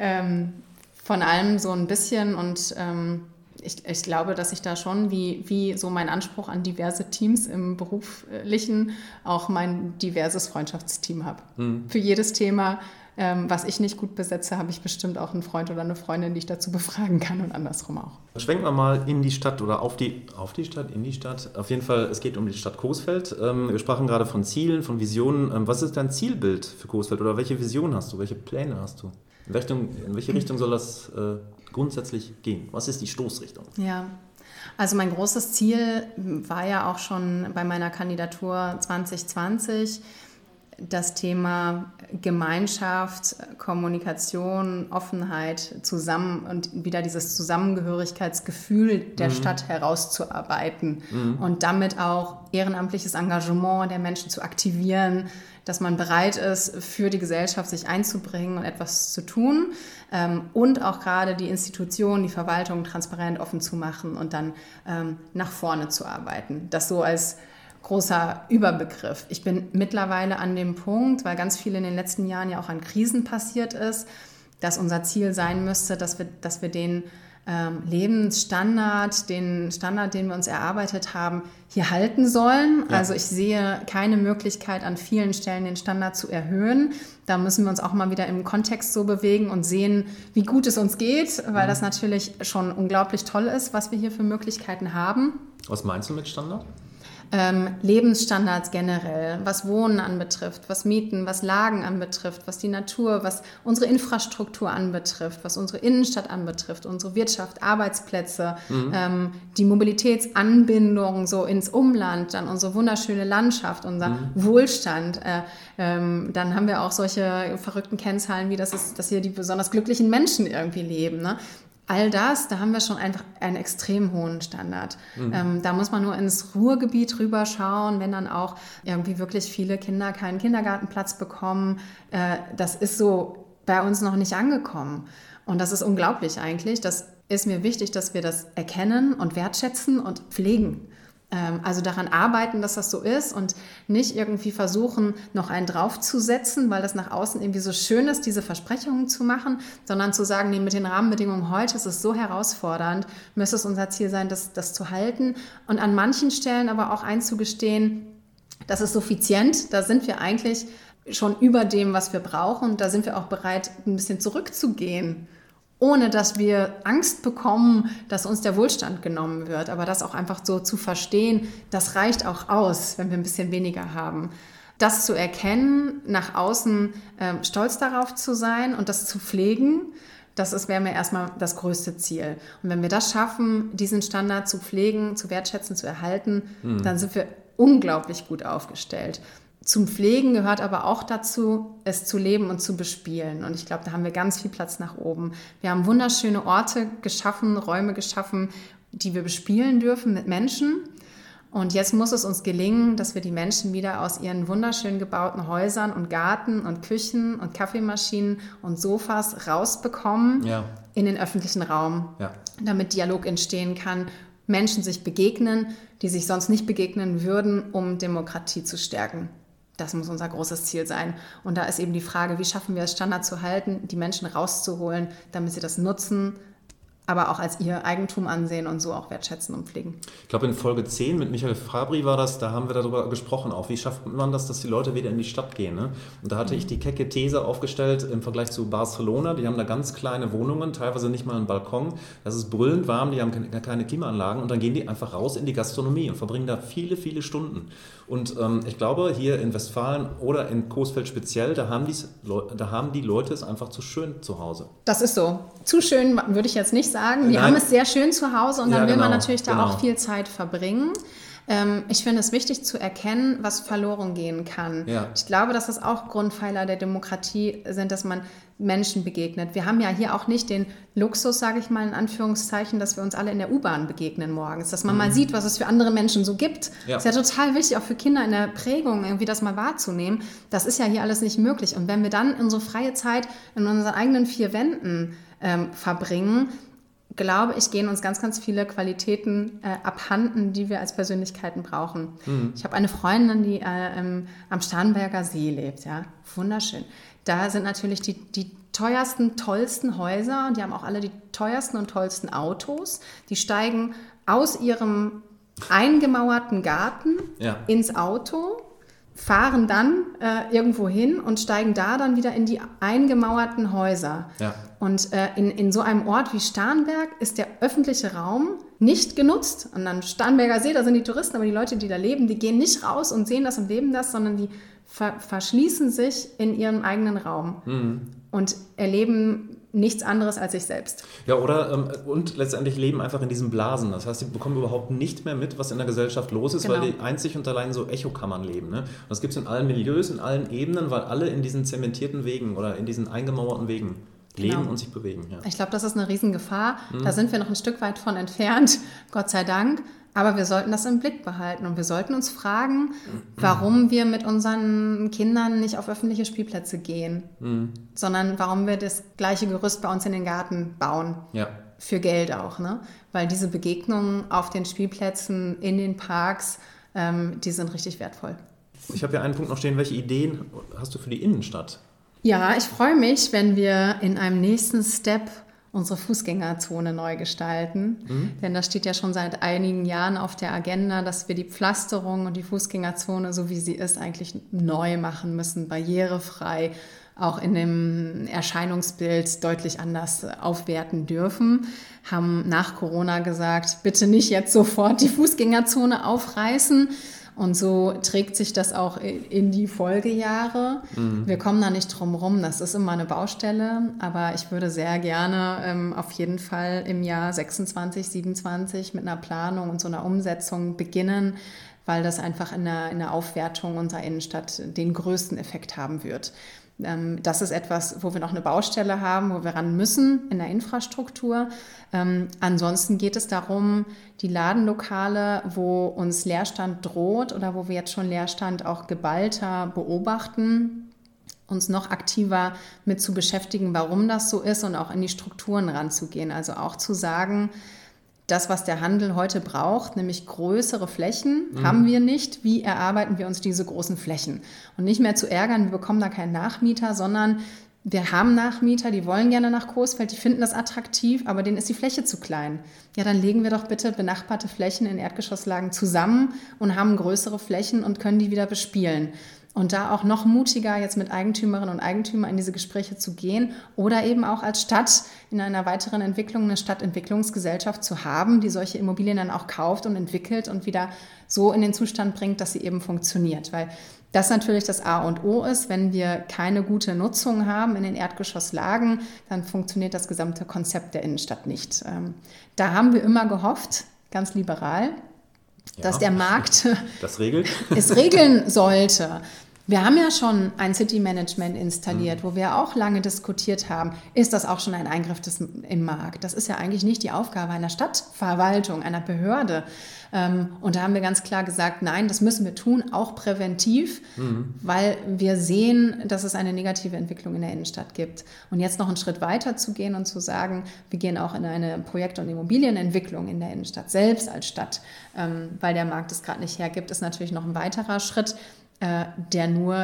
von allem so ein bisschen und ich glaube, dass ich da schon, wie so mein Anspruch an diverse Teams im Beruflichen, auch mein diverses Freundschaftsteam habe. Für jedes Thema, was ich nicht gut besetze, habe ich bestimmt auch einen Freund oder eine Freundin, die ich dazu befragen kann und andersrum auch. Schwenken wir mal in die Stadt oder auf die Stadt, in die Stadt. Auf jeden Fall, es geht um die Stadt Coesfeld. Wir sprachen gerade von Zielen, von Visionen. Was ist dein Zielbild für Coesfeld oder welche Vision hast du, welche Pläne hast du? In welche Richtung soll das grundsätzlich gehen? Was ist die Stoßrichtung? Ja, also mein großes Ziel war ja auch schon bei meiner Kandidatur 2020, das Thema Gemeinschaft, Kommunikation, Offenheit zusammen und wieder dieses Zusammengehörigkeitsgefühl der Stadt herauszuarbeiten und damit auch ehrenamtliches Engagement der Menschen zu aktivieren, dass man bereit ist, für die Gesellschaft sich einzubringen und etwas zu tun und auch gerade die Institutionen, die Verwaltung transparent offen zu machen und dann nach vorne zu arbeiten. Das so als großer Überbegriff. Ich bin mittlerweile an dem Punkt, weil ganz viel in den letzten Jahren ja auch an Krisen passiert ist, dass unser Ziel sein müsste, dass wir den Lebensstandard, den Standard, den wir uns erarbeitet haben, hier halten sollen. Ja. Also ich sehe keine Möglichkeit, an vielen Stellen den Standard zu erhöhen. Da müssen wir uns auch mal wieder im Kontext so bewegen und sehen, wie gut es uns geht, weil das natürlich schon unglaublich toll ist, was wir hier für Möglichkeiten haben. Was meinst du mit Standard? Lebensstandards generell, was Wohnen anbetrifft, was Mieten, was Lagen anbetrifft, was die Natur, was unsere Infrastruktur anbetrifft, was unsere Innenstadt anbetrifft, unsere Wirtschaft, Arbeitsplätze, die Mobilitätsanbindung so ins Umland, dann unsere wunderschöne Landschaft, unser Wohlstand. Dann haben wir auch solche verrückten Kennzahlen, wie dass hier die besonders glücklichen Menschen irgendwie leben, ne? All das, da haben wir schon einfach einen extrem hohen Standard. Da muss man nur ins Ruhrgebiet rüberschauen, wenn dann auch irgendwie wirklich viele Kinder keinen Kindergartenplatz bekommen. Das ist so bei uns noch nicht angekommen. Und das ist unglaublich eigentlich. Das ist mir wichtig, dass wir das erkennen und wertschätzen und pflegen. Also daran arbeiten, dass das so ist und nicht irgendwie versuchen, noch einen draufzusetzen, weil das nach außen irgendwie so schön ist, diese Versprechungen zu machen, sondern zu sagen, nee, mit den Rahmenbedingungen heute ist es so herausfordernd, müsste es unser Ziel sein, das zu halten und an manchen Stellen aber auch einzugestehen, das ist suffizient, da sind wir eigentlich schon über dem, was wir brauchen, da sind wir auch bereit, ein bisschen zurückzugehen, ohne dass wir Angst bekommen, dass uns der Wohlstand genommen wird. Aber das auch einfach so zu verstehen, das reicht auch aus, wenn wir ein bisschen weniger haben. Das zu erkennen, nach außen stolz darauf zu sein und das zu pflegen, wäre mir erstmal das größte Ziel. Und wenn wir das schaffen, diesen Standard zu pflegen, zu wertschätzen, zu erhalten, dann sind wir unglaublich gut aufgestellt. Zum Pflegen gehört aber auch dazu, es zu leben und zu bespielen. Und ich glaube, da haben wir ganz viel Platz nach oben. Wir haben wunderschöne Orte geschaffen, Räume geschaffen, die wir bespielen dürfen mit Menschen. Und jetzt muss es uns gelingen, dass wir die Menschen wieder aus ihren wunderschön gebauten Häusern und Garten und Küchen und Kaffeemaschinen und Sofas rausbekommen in den öffentlichen Raum, damit Dialog entstehen kann, Menschen sich begegnen, die sich sonst nicht begegnen würden, um Demokratie zu stärken. Das muss unser großes Ziel sein. Und da ist eben die Frage, wie schaffen wir es, Standard zu halten, die Menschen rauszuholen, damit sie das nutzen, aber auch als ihr Eigentum ansehen und so auch wertschätzen und pflegen. Ich glaube, in Folge 10 mit Michael Fabri war das, da haben wir darüber gesprochen auch. Wie schafft man das, dass die Leute wieder in die Stadt gehen? Ne? Und da hatte ich die kecke These aufgestellt im Vergleich zu Barcelona. Die haben da ganz kleine Wohnungen, teilweise nicht mal einen Balkon. Das ist brüllend warm, die haben keine Klimaanlagen. Und dann gehen die einfach raus in die Gastronomie und verbringen da viele, viele Stunden. Und ich glaube, hier in Westfalen oder in Coesfeld speziell, da haben die Leute es einfach zu schön zu Hause. Das ist so. Zu schön würde ich jetzt nicht sagen. Die haben es sehr schön zu Hause und dann will man natürlich da auch viel Zeit verbringen. Ich finde es wichtig zu erkennen, was verloren gehen kann. Ja. Ich glaube, dass das auch Grundpfeiler der Demokratie sind, dass man Menschen begegnet. Wir haben ja hier auch nicht den Luxus, sage ich mal in Anführungszeichen, dass wir uns alle in der U-Bahn begegnen morgens, dass man mal sieht, was es für andere Menschen so gibt. Ja. Ist ja total wichtig, auch für Kinder in der Prägung, irgendwie das mal wahrzunehmen. Das ist ja hier alles nicht möglich. Und wenn wir dann unsere freie Zeit in unseren eigenen 4 Wänden verbringen, glaube ich, gehen uns ganz, ganz viele Qualitäten abhanden, die wir als Persönlichkeiten brauchen. Ich habe eine Freundin, die am Starnberger See lebt, ja, wunderschön. Da sind natürlich die teuersten, tollsten Häuser und die haben auch alle die teuersten und tollsten Autos. Die steigen aus ihrem eingemauerten Garten ins Auto, fahren dann irgendwo hin und steigen da dann wieder in die eingemauerten Häuser. Ja. Und in so einem Ort wie Starnberg ist der öffentliche Raum nicht genutzt. Und am Starnberger See, da sind die Touristen, aber die Leute, die da leben, die gehen nicht raus und sehen das und leben das, sondern die verschließen sich in ihrem eigenen Raum und erleben nichts anderes als sich selbst. Ja, oder und letztendlich leben einfach in diesen Blasen. Das heißt, sie bekommen überhaupt nicht mehr mit, was in der Gesellschaft los ist, weil die einzig und allein so Echokammern leben. Ne? Und das gibt es in allen Milieus, in allen Ebenen, weil alle in diesen zementierten Wegen oder in diesen eingemauerten Wegen leben und sich bewegen. Ja. Ich glaube, das ist eine Riesengefahr. Da sind wir noch ein Stück weit von entfernt, Gott sei Dank. Aber wir sollten das im Blick behalten und wir sollten uns fragen, warum wir mit unseren Kindern nicht auf öffentliche Spielplätze gehen, sondern warum wir das gleiche Gerüst bei uns in den Garten bauen. Ja. Für Geld auch, ne? Weil diese Begegnungen auf den Spielplätzen, in den Parks, die sind richtig wertvoll. Ich habe ja einen Punkt noch stehen. Welche Ideen hast du für die Innenstadt? Ja, ich freue mich, wenn wir in einem nächsten Step unsere Fußgängerzone neu gestalten. Denn das steht ja schon seit einigen Jahren auf der Agenda, dass wir die Pflasterung und die Fußgängerzone, so wie sie ist, eigentlich neu machen müssen, barrierefrei, auch in dem Erscheinungsbild deutlich anders aufwerten dürfen. Haben nach Corona gesagt, bitte nicht jetzt sofort die Fußgängerzone aufreißen. Und so trägt sich das auch in die Folgejahre. Wir kommen da nicht drum rum, das ist immer eine Baustelle, aber ich würde sehr gerne auf jeden Fall im Jahr 26, 27 mit einer Planung und so einer Umsetzung beginnen, weil das einfach in der Aufwertung unserer Innenstadt den größten Effekt haben wird. Das ist etwas, wo wir noch eine Baustelle haben, wo wir ran müssen in der Infrastruktur. Ansonsten geht es darum, die Ladenlokale, wo uns Leerstand droht oder wo wir jetzt schon Leerstand auch geballter beobachten, uns noch aktiver mit zu beschäftigen, warum das so ist und auch in die Strukturen ranzugehen. Also auch zu sagen, das, was der Handel heute braucht, nämlich größere Flächen, haben wir nicht. Wie erarbeiten wir uns diese großen Flächen? Und nicht mehr zu ärgern, wir bekommen da keinen Nachmieter, sondern wir haben Nachmieter, die wollen gerne nach Coesfeld, die finden das attraktiv, aber denen ist die Fläche zu klein. Ja, dann legen wir doch bitte benachbarte Flächen in Erdgeschosslagen zusammen und haben größere Flächen und können die wieder bespielen. Und da auch noch mutiger jetzt mit Eigentümerinnen und Eigentümern in diese Gespräche zu gehen oder eben auch als Stadt in einer weiteren Entwicklung eine Stadtentwicklungsgesellschaft zu haben, die solche Immobilien dann auch kauft und entwickelt und wieder so in den Zustand bringt, dass sie eben funktioniert. Weil das natürlich das A und O ist. Wenn wir keine gute Nutzung haben in den Erdgeschosslagen, dann funktioniert das gesamte Konzept der Innenstadt nicht. Da haben wir immer gehofft, ganz liberal, dass der Markt das regelt. Es regeln sollte. Wir haben ja schon ein City-Management installiert, wo wir auch lange diskutiert haben, ist das auch schon ein Eingriff im Markt? Das ist ja eigentlich nicht die Aufgabe einer Stadtverwaltung, einer Behörde. Und da haben wir ganz klar gesagt, nein, das müssen wir tun, auch präventiv, weil wir sehen, dass es eine negative Entwicklung in der Innenstadt gibt. Und jetzt noch einen Schritt weiter zu gehen und zu sagen, wir gehen auch in eine Projekt- und Immobilienentwicklung in der Innenstadt, selbst als Stadt, weil der Markt es gerade nicht hergibt, ist natürlich noch ein weiterer Schritt, der nur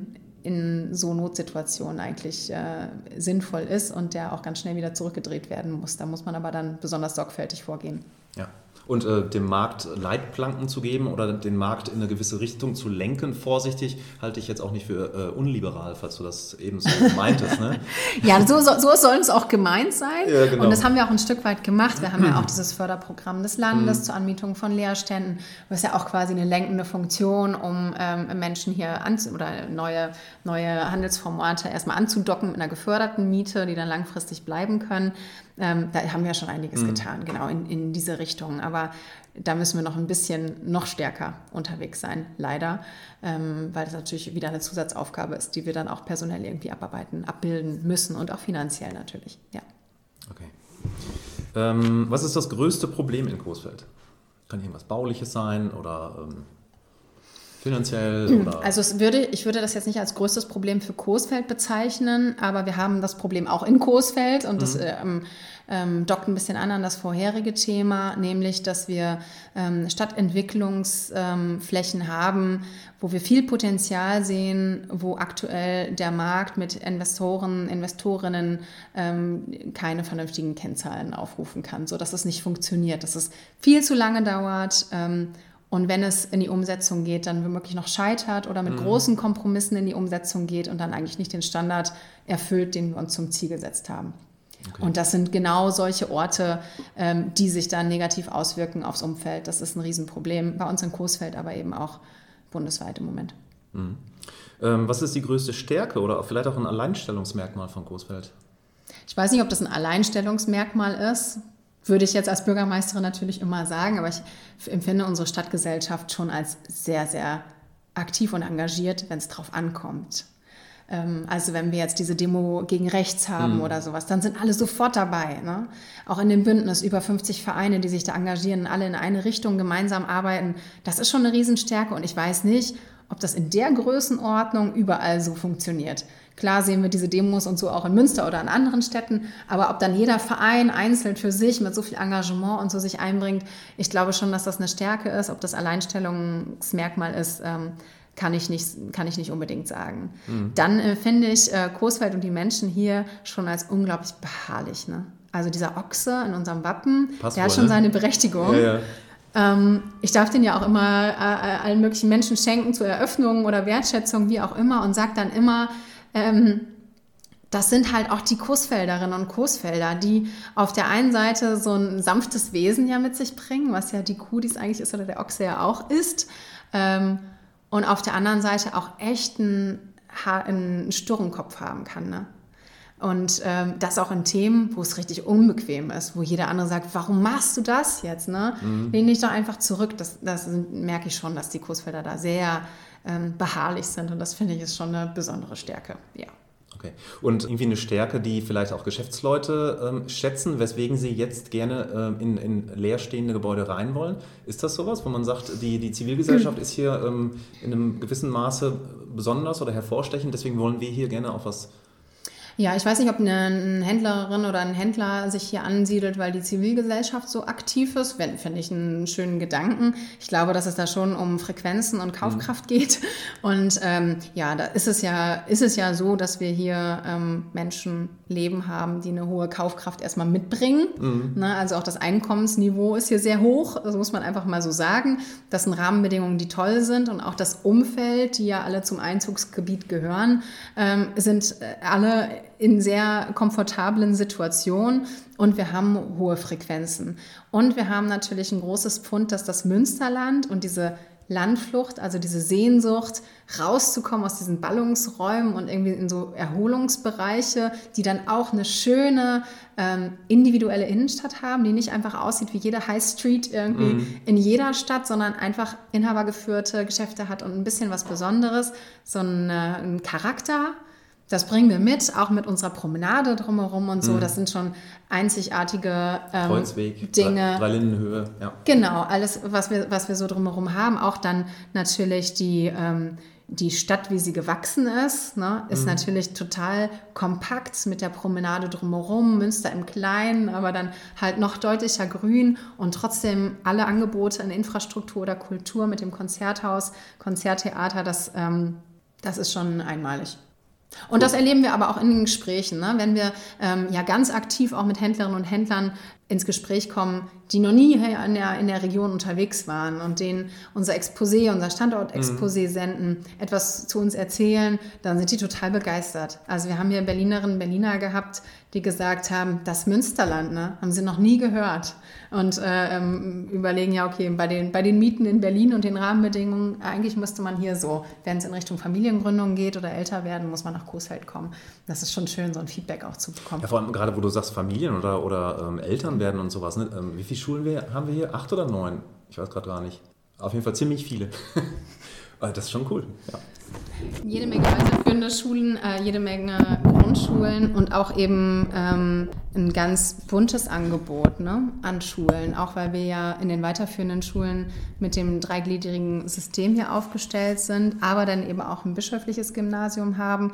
in so Notsituationen eigentlich sinnvoll ist und der auch ganz schnell wieder zurückgedreht werden muss. Da muss man aber dann besonders sorgfältig vorgehen. Ja. Und dem Markt Leitplanken zu geben oder den Markt in eine gewisse Richtung zu lenken, vorsichtig, halte ich jetzt auch nicht für unliberal, falls du das eben so meintest. Ne? Ja, so soll es auch gemeint sein. Ja, genau. Und das haben wir auch ein Stück weit gemacht. Wir haben ja auch dieses Förderprogramm des Landes zur Anmietung von Leerständen. Das ist ja auch quasi eine lenkende Funktion, um Menschen hier oder neue Handelsformate erstmal anzudocken mit einer geförderten Miete, die dann langfristig bleiben können. Da haben wir schon einiges getan, genau in diese Richtung. Aber da müssen wir noch ein bisschen noch stärker unterwegs sein, leider, weil das natürlich wieder eine Zusatzaufgabe ist, die wir dann auch personell irgendwie abbilden müssen und auch finanziell natürlich. Ja. Okay. Was ist das größte Problem in Coesfeld? Kann irgendwas Bauliches sein oder finanziell? Oder? Also ich würde das jetzt nicht als größtes Problem für Coesfeld bezeichnen, aber wir haben das Problem auch in Coesfeld und das dockt ein bisschen an das vorherige Thema, nämlich, dass wir Stadtentwicklungsflächen haben, wo wir viel Potenzial sehen, wo aktuell der Markt mit Investorinnen keine vernünftigen Kennzahlen aufrufen kann, sodass es nicht funktioniert, dass es viel zu lange dauert. Und wenn es in die Umsetzung geht, dann womöglich noch scheitert oder mit großen Kompromissen in die Umsetzung geht und dann eigentlich nicht den Standard erfüllt, den wir uns zum Ziel gesetzt haben. Okay. Und das sind genau solche Orte, die sich dann negativ auswirken aufs Umfeld. Das ist ein Riesenproblem bei uns in Coesfeld, aber eben auch bundesweit im Moment. Was ist die größte Stärke oder vielleicht auch ein Alleinstellungsmerkmal von Coesfeld? Ich weiß nicht, ob das ein Alleinstellungsmerkmal ist. Würde ich jetzt als Bürgermeisterin natürlich immer sagen, aber ich empfinde unsere Stadtgesellschaft schon als sehr, sehr aktiv und engagiert, wenn es drauf ankommt. Also wenn wir jetzt diese Demo gegen rechts haben oder sowas, dann sind alle sofort dabei. Ne? Auch in dem Bündnis über 50 Vereine, die sich da engagieren, alle in eine Richtung gemeinsam arbeiten. Das ist schon eine Riesenstärke und ich weiß nicht, ob das in der Größenordnung überall so funktioniert. Klar sehen wir diese Demos und so auch in Münster oder in anderen Städten, aber ob dann jeder Verein einzeln für sich mit so viel Engagement und so sich einbringt, ich glaube schon, dass das eine Stärke ist. Ob das Alleinstellungsmerkmal ist, kann ich nicht unbedingt sagen. Dann finde ich Coesfeld und die Menschen hier schon als unglaublich beharrlich. Ne? Also dieser Ochse in unserem Wappen, der hat schon seine Berechtigung. Ja. Ich darf den ja auch immer allen möglichen Menschen schenken zur Eröffnung oder Wertschätzung, wie auch immer, und sage dann immer, das sind halt auch die Coesfelderinnen und Coesfelder, die auf der einen Seite so ein sanftes Wesen ja mit sich bringen, was ja die Kuh, die es eigentlich ist, oder der Ochse ja auch ist, und auf der anderen Seite auch echt einen sturren Kopf haben kann, ne? Und das auch in Themen, wo es richtig unbequem ist, wo jeder andere sagt, warum machst du das jetzt? Ne? Lehn dich doch einfach zurück. Das merke ich schon, dass die Coesfelder da sehr beharrlich sind. Und das finde ich ist schon eine besondere Stärke. Ja. Okay. Und irgendwie eine Stärke, die vielleicht auch Geschäftsleute schätzen, weswegen sie jetzt gerne in leerstehende Gebäude rein wollen. Ist das sowas, wo man sagt, die Zivilgesellschaft ist hier in einem gewissen Maße besonders oder hervorstechend, deswegen wollen wir hier gerne auch was... Ja, ich weiß nicht, ob eine Händlerin oder ein Händler sich hier ansiedelt, weil die Zivilgesellschaft so aktiv ist. Finde ich einen schönen Gedanken. Ich glaube, dass es da schon um Frequenzen und Kaufkraft geht. Und da ist es ja so, dass wir hier Menschen leben haben, die eine hohe Kaufkraft erstmal mitbringen. Ne? Also auch das Einkommensniveau ist hier sehr hoch. Das muss man einfach mal so sagen. Das sind Rahmenbedingungen, die toll sind. Und auch das Umfeld, die ja alle zum Einzugsgebiet gehören, sind alle in sehr komfortablen Situationen und wir haben hohe Frequenzen. Und wir haben natürlich ein großes Pfund, dass das Münsterland und diese Landflucht, also diese Sehnsucht, rauszukommen aus diesen Ballungsräumen und irgendwie in so Erholungsbereiche, die dann auch eine schöne individuelle Innenstadt haben, die nicht einfach aussieht wie jede High Street irgendwie in jeder Stadt, sondern einfach inhabergeführte Geschäfte hat und ein bisschen was Besonderes, so einen Charakter. Das bringen wir mit, auch mit unserer Promenade drumherum und so. Das sind schon einzigartige Kreuzweg, Dinge. Dreilindenhöhe, ja. Genau, alles, was wir so drumherum haben. Auch dann natürlich die Stadt, wie sie gewachsen ist, ne, ist natürlich total kompakt mit der Promenade drumherum, Münster im Kleinen, aber dann halt noch deutlicher grün und trotzdem alle Angebote in Infrastruktur oder Kultur mit dem Konzerthaus, Konzerttheater, das ist schon einmalig. Und das erleben wir aber auch in den Gesprächen, ne? Wenn wir ganz aktiv auch mit Händlerinnen und Händlern ins Gespräch kommen, die noch nie hier in der Region unterwegs waren und denen unser Exposé, unser Standort-Exposé senden, etwas zu uns erzählen, dann sind die total begeistert. Also wir haben hier Berlinerinnen und Berliner gehabt, die gesagt haben, das Münsterland, ne, haben sie noch nie gehört. Und überlegen, ja okay, bei den Mieten in Berlin und den Rahmenbedingungen, eigentlich müsste man hier so, wenn es in Richtung Familiengründung geht oder älter werden, muss man nach Coesfeld kommen. Das ist schon schön, so ein Feedback auch zu bekommen. Ja, vor allem gerade, wo du sagst Familien oder Eltern werden und sowas. Ne? Wie viele Schulen haben wir hier? 8 oder 9? Ich weiß gerade gar nicht. Auf jeden Fall ziemlich viele. Das ist schon cool. Ja. Jede Menge weiterführende Schulen, jede Menge Grundschulen und auch eben ein ganz buntes Angebot, ne, an Schulen. Auch weil wir ja in den weiterführenden Schulen mit dem dreigliedrigen System hier aufgestellt sind, aber dann eben auch ein bischöfliches Gymnasium haben,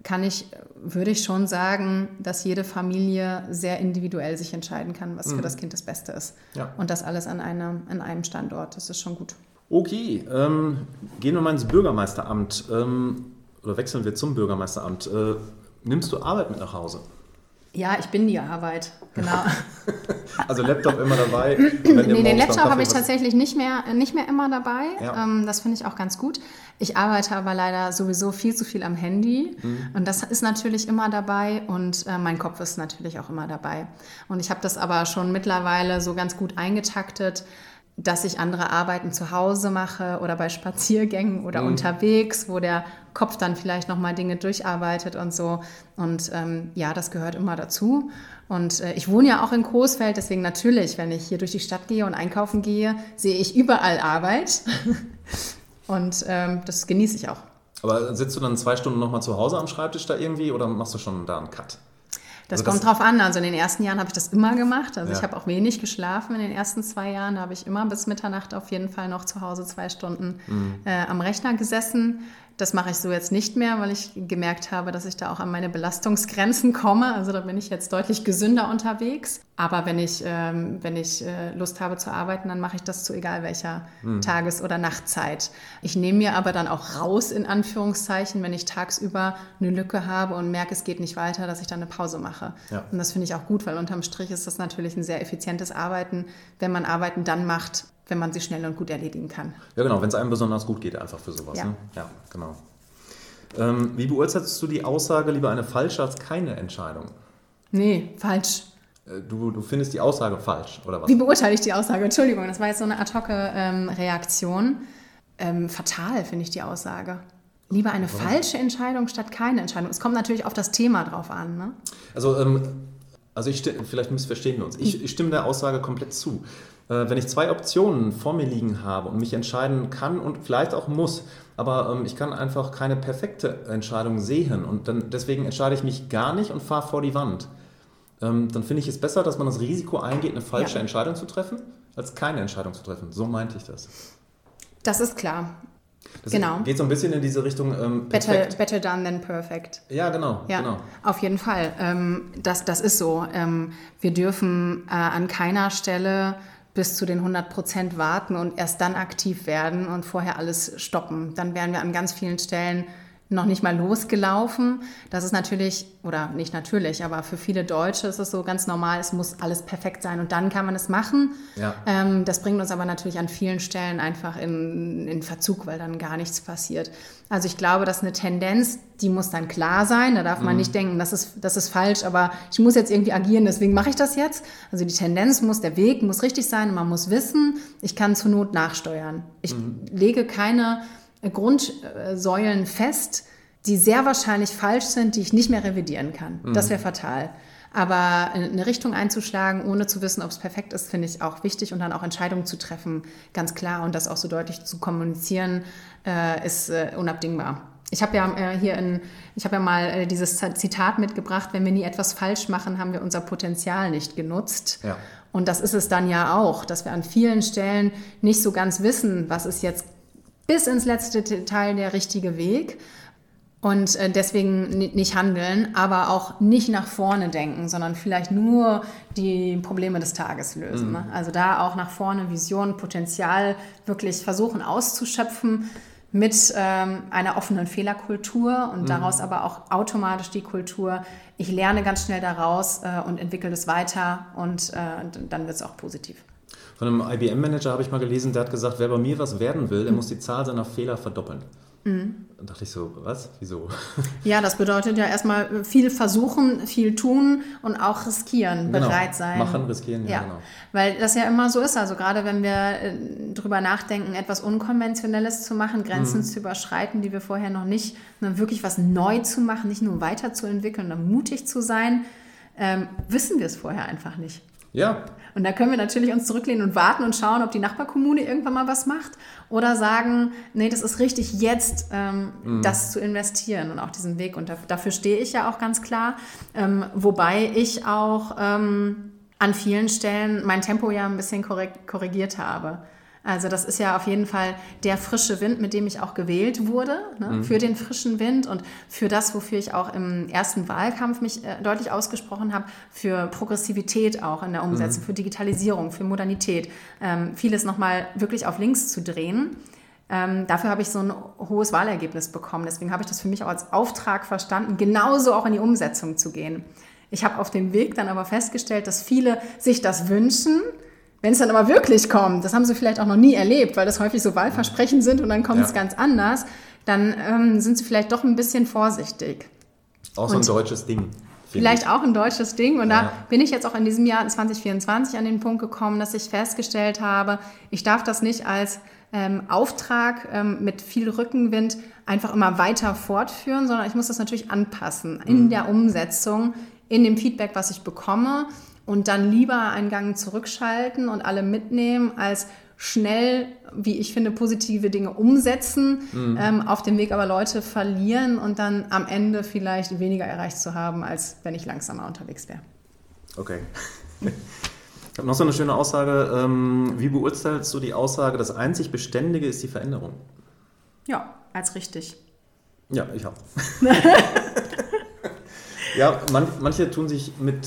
würde ich schon sagen, dass jede Familie sehr individuell sich entscheiden kann, was für das Kind das Beste ist. Ja. Und das alles an einem Standort. Das ist schon gut. Okay, gehen wir mal ins Bürgermeisteramt oder wechseln wir zum Bürgermeisteramt. Nimmst du Arbeit mit nach Hause? Ja, ich bin die Arbeit, genau. Also Laptop immer dabei? Nee, den Laptop habe ich tatsächlich nicht mehr immer dabei. Ja. Das finde ich auch ganz gut. Ich arbeite aber leider sowieso viel zu viel am Handy und das ist natürlich immer dabei und mein Kopf ist natürlich auch immer dabei. Und ich habe das aber schon mittlerweile so ganz gut eingetaktet, dass ich andere Arbeiten zu Hause mache oder bei Spaziergängen oder unterwegs, wo der Kopf dann vielleicht nochmal Dinge durcharbeitet und so. Und das gehört immer dazu. Und ich wohne ja auch in Coesfeld, deswegen natürlich, wenn ich hier durch die Stadt gehe und einkaufen gehe, sehe ich überall Arbeit. Und das genieße ich auch. Aber sitzt du dann 2 Stunden nochmal zu Hause am Schreibtisch da irgendwie oder machst du schon da einen Cut? Das kommt drauf an. Also in den ersten Jahren habe ich das immer gemacht. Also ich habe auch wenig geschlafen. In den ersten 2 Jahren habe ich immer bis Mitternacht auf jeden Fall noch zu Hause 2 Stunden am Rechner gesessen. Das mache ich so jetzt nicht mehr, weil ich gemerkt habe, dass ich da auch an meine Belastungsgrenzen komme. Also da bin ich jetzt deutlich gesünder unterwegs. Aber wenn ich Lust habe zu arbeiten, dann mache ich das zu egal welcher Tages- oder Nachtzeit. Ich nehme mir aber dann auch raus, in Anführungszeichen, wenn ich tagsüber eine Lücke habe und merke, es geht nicht weiter, dass ich dann eine Pause mache. Ja. Und das finde ich auch gut, weil unterm Strich ist das natürlich ein sehr effizientes Arbeiten, wenn man Arbeiten dann macht, wenn man sie schnell und gut erledigen kann. Ja, genau, wenn es einem besonders gut geht, einfach für sowas. Ja, ne? Ja, genau. Wie beurteilst du die Aussage, lieber eine falsche als keine Entscheidung? Nee, falsch. Du findest die Aussage falsch, oder was? Wie beurteile ich die Aussage? Entschuldigung, das war jetzt so eine Ad-hoc-Reaktion. Fatal finde ich die Aussage. Lieber eine falsche Entscheidung statt keine Entscheidung. Es kommt natürlich auf das Thema drauf an. Ne? Also vielleicht missverstehen wir uns. Ich stimme der Aussage komplett zu. Wenn ich 2 Optionen vor mir liegen habe und mich entscheiden kann und vielleicht auch muss, aber ich kann einfach keine perfekte Entscheidung sehen und deswegen entscheide ich mich gar nicht und fahre vor die Wand. Dann finde ich es besser, dass man das Risiko eingeht, eine falsche Entscheidung zu treffen, als keine Entscheidung zu treffen. So meinte ich das. Das ist klar. Das genau. Geht so ein bisschen in diese Richtung better done than perfect. Ja, genau. Auf jeden Fall. Das ist so. Wir dürfen an keiner Stelle bis zu den 100% warten und erst dann aktiv werden und vorher alles stoppen. Dann wären wir an ganz vielen Stellen noch nicht mal losgelaufen. Das ist natürlich, oder nicht natürlich, aber für viele Deutsche ist es so ganz normal, es muss alles perfekt sein und dann kann man es machen. Ja. Das bringt uns aber natürlich an vielen Stellen einfach in Verzug, weil dann gar nichts passiert. Also ich glaube, dass eine Tendenz, die muss dann klar sein. Da darf man nicht denken, das ist falsch, aber ich muss jetzt irgendwie agieren, deswegen mache ich das jetzt. Also die Tendenz der Weg muss richtig sein und man muss wissen, ich kann zur Not nachsteuern. Ich lege keine Grundsäulen fest, die sehr wahrscheinlich falsch sind, die ich nicht mehr revidieren kann. Das wäre fatal. Aber eine Richtung einzuschlagen, ohne zu wissen, ob es perfekt ist, finde ich auch wichtig und dann auch Entscheidungen zu treffen, ganz klar und das auch so deutlich zu kommunizieren, ist unabdingbar. Ich habe ja mal dieses Zitat mitgebracht, wenn wir nie etwas falsch machen, haben wir unser Potenzial nicht genutzt. Ja. Und das ist es dann ja auch, dass wir an vielen Stellen nicht so ganz wissen, was ist jetzt bis ins letzte Detail der richtige Weg und deswegen nicht handeln, aber auch nicht nach vorne denken, sondern vielleicht nur die Probleme des Tages lösen. Ne? Also da auch nach vorne Vision, Potenzial wirklich versuchen auszuschöpfen mit einer offenen Fehlerkultur und daraus aber auch automatisch die Kultur, ich lerne ganz schnell daraus und entwickle das weiter und dann wird es auch positiv. Von einem IBM-Manager habe ich mal gelesen, der hat gesagt, wer bei mir was werden will, der muss die Zahl seiner Fehler verdoppeln. Da dachte ich so, was? Wieso? Ja, das bedeutet ja erstmal viel versuchen, viel tun und auch riskieren, bereit sein. Machen, riskieren, ja, genau. Weil das ja immer so ist, also gerade wenn wir drüber nachdenken, etwas Unkonventionelles zu machen, Grenzen zu überschreiten, die wir vorher noch nicht, wirklich was neu zu machen, nicht nur weiterzuentwickeln und mutig zu sein, wissen wir es vorher einfach nicht. Ja. Und da können wir natürlich uns zurücklehnen und warten und schauen, ob die Nachbarkommune irgendwann mal was macht oder sagen, nee, das ist richtig, jetzt das zu investieren und auch diesen Weg. Und dafür stehe ich ja auch ganz klar. Wobei ich auch an vielen Stellen mein Tempo ja ein bisschen korrigiert habe. Also das ist ja auf jeden Fall der frische Wind, mit dem ich auch gewählt wurde, für den frischen Wind und für das, wofür ich auch im ersten Wahlkampf mich deutlich ausgesprochen habe, für Progressivität auch in der Umsetzung, für Digitalisierung, für Modernität, vieles nochmal wirklich auf links zu drehen. Dafür habe ich so ein hohes Wahlergebnis bekommen. Deswegen habe ich das für mich auch als Auftrag verstanden, genauso auch in die Umsetzung zu gehen. Ich habe auf dem Weg dann aber festgestellt, dass viele sich das wünschen. Wenn es dann aber wirklich kommt, das haben sie vielleicht auch noch nie erlebt, weil das häufig so Wahlversprechen sind und dann kommt es ganz anders, dann sind sie vielleicht doch ein bisschen vorsichtig. Auch so ein deutsches Ding. Vielleicht auch ein deutsches Ding. Und da bin ich jetzt auch in diesem Jahr 2024 an den Punkt gekommen, dass ich festgestellt habe, ich darf das nicht als Auftrag mit viel Rückenwind einfach immer weiter fortführen, sondern ich muss das natürlich anpassen in der Umsetzung, in dem Feedback, was ich bekomme. Und dann lieber einen Gang zurückschalten und alle mitnehmen, als schnell, wie ich finde, positive Dinge umsetzen, auf dem Weg aber Leute verlieren und dann am Ende vielleicht weniger erreicht zu haben, als wenn ich langsamer unterwegs wäre. Okay. Ich habe noch so eine schöne Aussage. Wie beurteilst du die Aussage, das einzig Beständige ist die Veränderung? Ja, als richtig. Ja, ich auch. Ja, manche tun sich mit,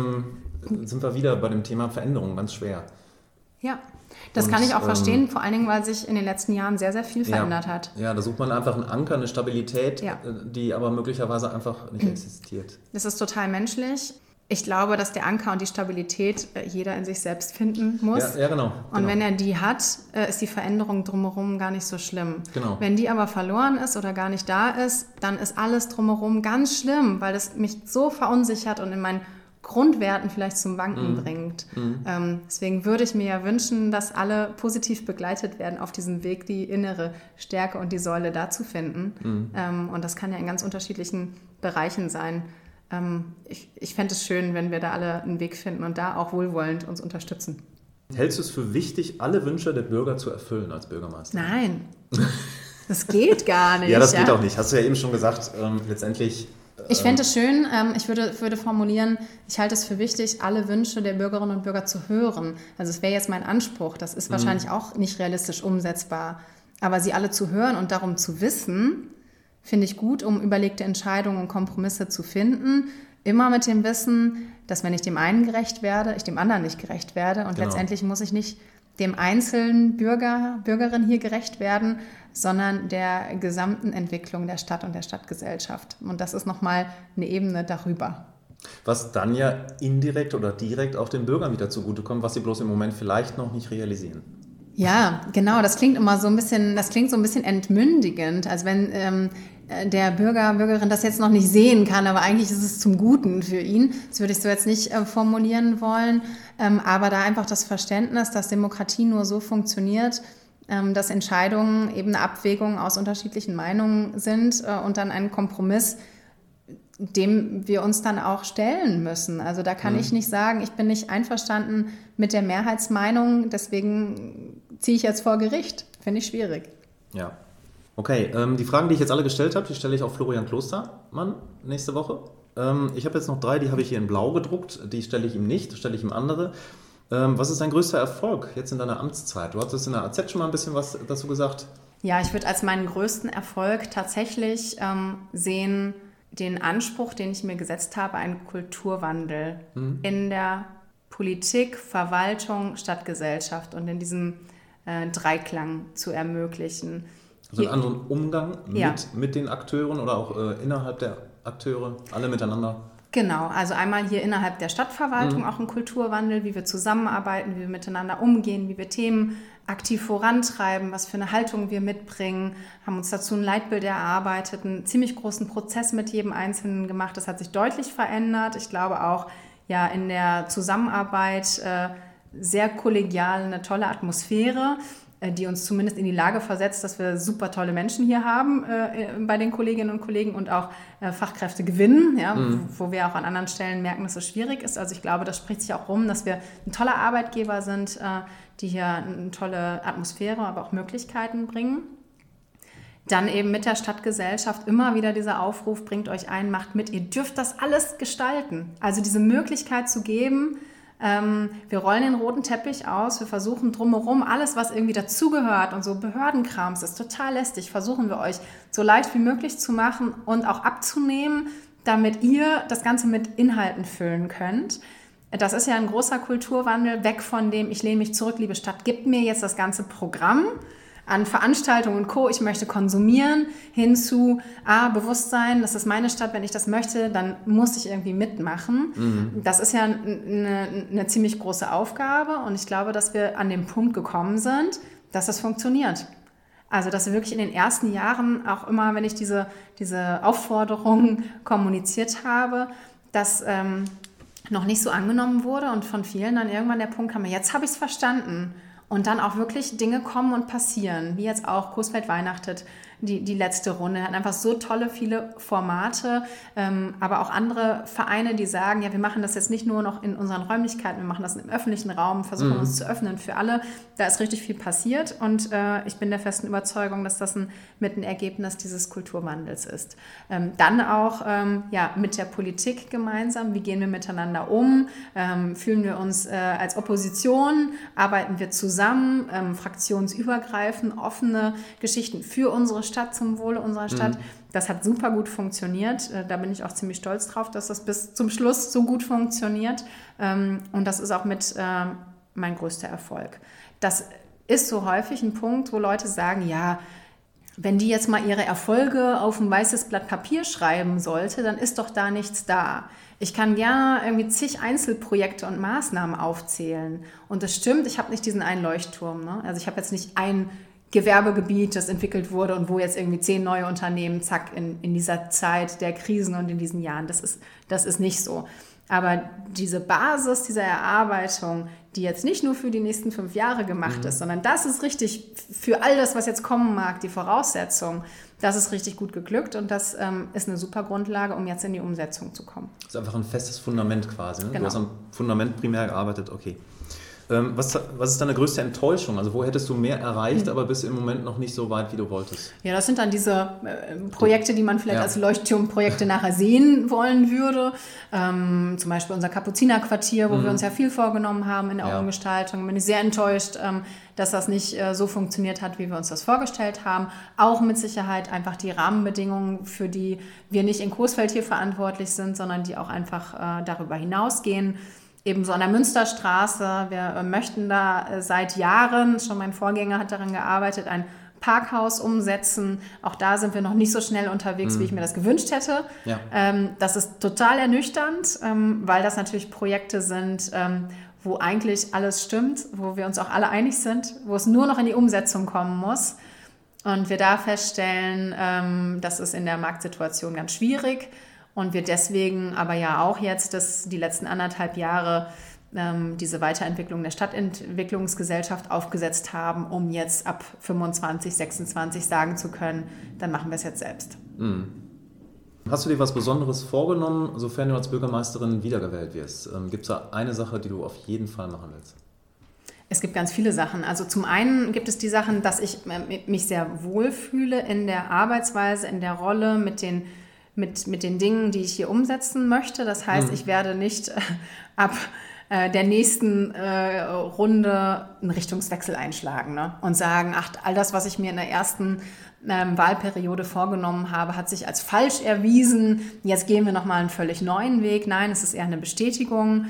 sind wir wieder bei dem Thema Veränderung, ganz schwer. Ja, das kann ich auch verstehen, vor allen Dingen, weil sich in den letzten Jahren sehr, sehr viel verändert hat. Ja, da sucht man einfach einen Anker, eine Stabilität, die aber möglicherweise einfach nicht existiert. Das ist total menschlich. Ich glaube, dass der Anker und die Stabilität jeder in sich selbst finden muss. Ja, genau. Und wenn er die hat, ist die Veränderung drumherum gar nicht so schlimm. Genau. Wenn die aber verloren ist oder gar nicht da ist, dann ist alles drumherum ganz schlimm, weil das mich so verunsichert und in meinen Grundwerten vielleicht zum Wanken bringt. Deswegen würde ich mir ja wünschen, dass alle positiv begleitet werden auf diesem Weg, die innere Stärke und die Säule da zu finden. Und das kann ja in ganz unterschiedlichen Bereichen sein. Ich fände es schön, wenn wir da alle einen Weg finden und da auch wohlwollend uns unterstützen. Hältst du es für wichtig, alle Wünsche der Bürger zu erfüllen als Bürgermeister? Nein, das geht gar nicht. Ja, das geht auch nicht. Hast du ja eben schon gesagt, letztendlich... Ich fände es schön, ich würde formulieren, ich halte es für wichtig, alle Wünsche der Bürgerinnen und Bürger zu hören. Also es wäre jetzt mein Anspruch, das ist wahrscheinlich auch nicht realistisch umsetzbar. Aber sie alle zu hören und darum zu wissen, finde ich gut, um überlegte Entscheidungen und Kompromisse zu finden. Immer mit dem Wissen, dass wenn ich dem einen gerecht werde, ich dem anderen nicht gerecht werde. Und letztendlich muss ich nicht dem einzelnen Bürgerin hier gerecht werden, sondern der gesamten Entwicklung der Stadt und der Stadtgesellschaft. Und das ist nochmal eine Ebene darüber. Was dann ja indirekt oder direkt auch den Bürgern wieder zugutekommt, was sie bloß im Moment vielleicht noch nicht realisieren. Ja, genau. Das klingt immer so ein bisschen entmündigend. Also wenn der Bürgerin das jetzt noch nicht sehen kann, aber eigentlich ist es zum Guten für ihn. Das würde ich so jetzt nicht formulieren wollen. Aber da einfach das Verständnis, dass Demokratie nur so funktioniert, dass Entscheidungen eben eine Abwägung aus unterschiedlichen Meinungen sind und dann ein Kompromiss, dem wir uns dann auch stellen müssen. Also da kann ich nicht sagen, ich bin nicht einverstanden mit der Mehrheitsmeinung, deswegen ziehe ich jetzt vor Gericht. Finde ich schwierig. Ja. Okay, die Fragen, die ich jetzt alle gestellt habe, die stelle ich auch Florian Klostermann nächste Woche. Ich habe jetzt noch 3, die habe ich hier in blau gedruckt, die stelle ich ihm nicht, stelle ich ihm andere. Was ist dein größter Erfolg jetzt in deiner Amtszeit? Du hattest in der AZ schon mal ein bisschen was dazu gesagt. Ja, ich würde als meinen größten Erfolg tatsächlich sehen, den Anspruch, den ich mir gesetzt habe, einen Kulturwandel in der Politik, Verwaltung, Stadtgesellschaft und in diesem Dreiklang zu ermöglichen. Also einen anderen Umgang mit den Akteuren oder auch innerhalb der Akteure, alle miteinander? Genau, also einmal hier innerhalb der Stadtverwaltung auch ein Kulturwandel, wie wir zusammenarbeiten, wie wir miteinander umgehen, wie wir Themen aktiv vorantreiben, was für eine Haltung wir mitbringen, haben uns dazu ein Leitbild erarbeitet, einen ziemlich großen Prozess mit jedem Einzelnen gemacht. Das hat sich deutlich verändert. Ich glaube auch ja in der Zusammenarbeit sehr kollegial, eine tolle Atmosphäre, die uns zumindest in die Lage versetzt, dass wir super tolle Menschen hier haben bei den Kolleginnen und Kollegen und auch Fachkräfte gewinnen, ja, wo wir auch an anderen Stellen merken, dass es schwierig ist. Also ich glaube, das spricht sich auch rum, dass wir ein toller Arbeitgeber sind, die hier eine tolle Atmosphäre, aber auch Möglichkeiten bringen. Dann eben mit der Stadtgesellschaft immer wieder dieser Aufruf, bringt euch ein, macht mit, ihr dürft das alles gestalten. Also diese Möglichkeit zu geben, wir rollen den roten Teppich aus, wir versuchen drumherum alles, was irgendwie dazugehört und so Behördenkrams ist total lästig, versuchen wir euch so leicht wie möglich zu machen und auch abzunehmen, damit ihr das Ganze mit Inhalten füllen könnt. Das ist ja ein großer Kulturwandel, weg von dem, ich lehne mich zurück, liebe Stadt, gib mir jetzt das ganze Programm an Veranstaltungen und Co., ich möchte konsumieren, hin zu Bewusstsein, das ist meine Stadt, wenn ich das möchte, dann muss ich irgendwie mitmachen. Das ist ja eine ziemlich große Aufgabe und ich glaube, dass wir an dem Punkt gekommen sind, dass das funktioniert. Also, dass wir wirklich in den ersten Jahren auch immer, wenn ich diese Aufforderungen kommuniziert habe, dass noch nicht so angenommen wurde und von vielen dann irgendwann der Punkt kam, jetzt habe ich es verstanden. Und dann auch wirklich Dinge kommen und passieren, wie jetzt auch Coesfeld weihnachtet, die letzte Runde. Er hat einfach so tolle, viele Formate, aber auch andere Vereine, die sagen, ja, wir machen das jetzt nicht nur noch in unseren Räumlichkeiten, wir machen das im öffentlichen Raum, versuchen uns zu öffnen für alle. Da ist richtig viel passiert und ich bin der festen Überzeugung, dass das ein Ergebnis dieses Kulturwandels ist. Dann auch mit der Politik gemeinsam, wie gehen wir miteinander um, fühlen wir uns als Opposition, arbeiten wir zusammen, fraktionsübergreifend, offene Geschichten für unsere Stadt, zum Wohle unserer Stadt. Das hat super gut funktioniert. Da bin ich auch ziemlich stolz drauf, dass das bis zum Schluss so gut funktioniert. Und das ist auch mit mein größter Erfolg. Das ist so häufig ein Punkt, wo Leute sagen, ja, wenn die jetzt mal ihre Erfolge auf ein weißes Blatt Papier schreiben sollte, dann ist doch da nichts da. Ich kann gerne irgendwie zig Einzelprojekte und Maßnahmen aufzählen. Und das stimmt, ich habe nicht diesen einen Leuchtturm. Ne? Also ich habe jetzt nicht ein Gewerbegebiet, das entwickelt wurde und wo jetzt irgendwie 10 neue Unternehmen, zack, in dieser Zeit der Krisen und in diesen Jahren. Das ist nicht so. Aber diese Basis dieser Erarbeitung, die jetzt nicht nur für die nächsten 5 Jahre gemacht ist, sondern das ist richtig für all das, was jetzt kommen mag, die Voraussetzung, das ist richtig gut geglückt und das ist eine super Grundlage, um jetzt in die Umsetzung zu kommen. Das ist einfach ein festes Fundament quasi. Ne? Genau. Du hast am Fundament primär gearbeitet, okay. Was ist deine größte Enttäuschung? Also wo hättest du mehr erreicht, aber bist im Moment noch nicht so weit, wie du wolltest? Ja, das sind dann diese Projekte, die man vielleicht als Leuchtturmprojekte nachher sehen wollen würde. Zum Beispiel unser Kapuzinerquartier, wo wir uns ja viel vorgenommen haben in der Umgestaltung. Bin ich sehr enttäuscht, dass das nicht so funktioniert hat, wie wir uns das vorgestellt haben. Auch mit Sicherheit einfach die Rahmenbedingungen, für die wir nicht in Coesfeld hier verantwortlich sind, sondern die auch einfach darüber hinausgehen. Ebenso an der Münsterstraße. Wir möchten da seit Jahren, schon mein Vorgänger hat daran gearbeitet, ein Parkhaus umsetzen. Auch da sind wir noch nicht so schnell unterwegs, wie ich mir das gewünscht hätte. Ja. Das ist total ernüchternd, weil das natürlich Projekte sind, wo eigentlich alles stimmt, wo wir uns auch alle einig sind, wo es nur noch in die Umsetzung kommen muss. Und wir da feststellen, das ist in der Marktsituation ganz schwierig. Und wir deswegen aber ja auch jetzt die letzten 1,5 Jahre diese Weiterentwicklung der Stadtentwicklungsgesellschaft aufgesetzt haben, um jetzt ab 25, 26 sagen zu können, dann machen wir es jetzt selbst. Hast du dir was Besonderes vorgenommen, sofern du als Bürgermeisterin wiedergewählt wirst? Gibt es da eine Sache, die du auf jeden Fall machen willst? Es gibt ganz viele Sachen. Also zum einen gibt es die Sachen, dass ich mich sehr wohlfühle in der Arbeitsweise, in der Rolle mit den Dingen, die ich hier umsetzen möchte. Das heißt, ich werde nicht ab der nächsten Runde einen Richtungswechsel einschlagen, ne? Und sagen, ach, all das, was ich mir in der ersten Wahlperiode vorgenommen habe, hat sich als falsch erwiesen. Jetzt gehen wir nochmal einen völlig neuen Weg. Nein, es ist eher eine Bestätigung.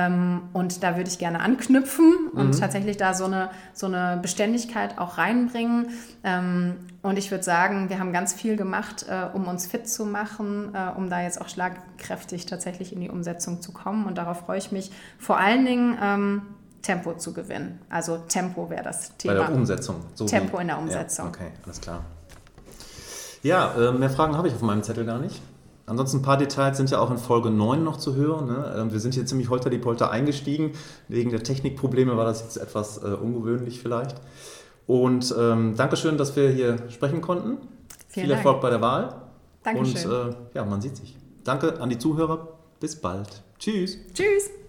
Und da würde ich gerne anknüpfen und tatsächlich da so eine Beständigkeit auch reinbringen. Und ich würde sagen, wir haben ganz viel gemacht, um uns fit zu machen, um da jetzt auch schlagkräftig tatsächlich in die Umsetzung zu kommen. Und darauf freue ich mich vor allen Dingen, Tempo zu gewinnen. Also Tempo wäre das Thema. Bei der Umsetzung. Tempo in der Umsetzung. Ja, okay, alles klar. Ja, mehr Fragen habe ich auf meinem Zettel gar nicht. Ansonsten ein paar Details sind ja auch in Folge 9 noch zu hören. Ne? Wir sind hier ziemlich holter-die-Polter eingestiegen. Wegen der Technikprobleme war das jetzt etwas ungewöhnlich vielleicht. Und Dankeschön, dass wir hier sprechen konnten. Viel Erfolg bei der Wahl. Dankeschön. Und man sieht sich. Danke an die Zuhörer. Bis bald. Tschüss. Tschüss.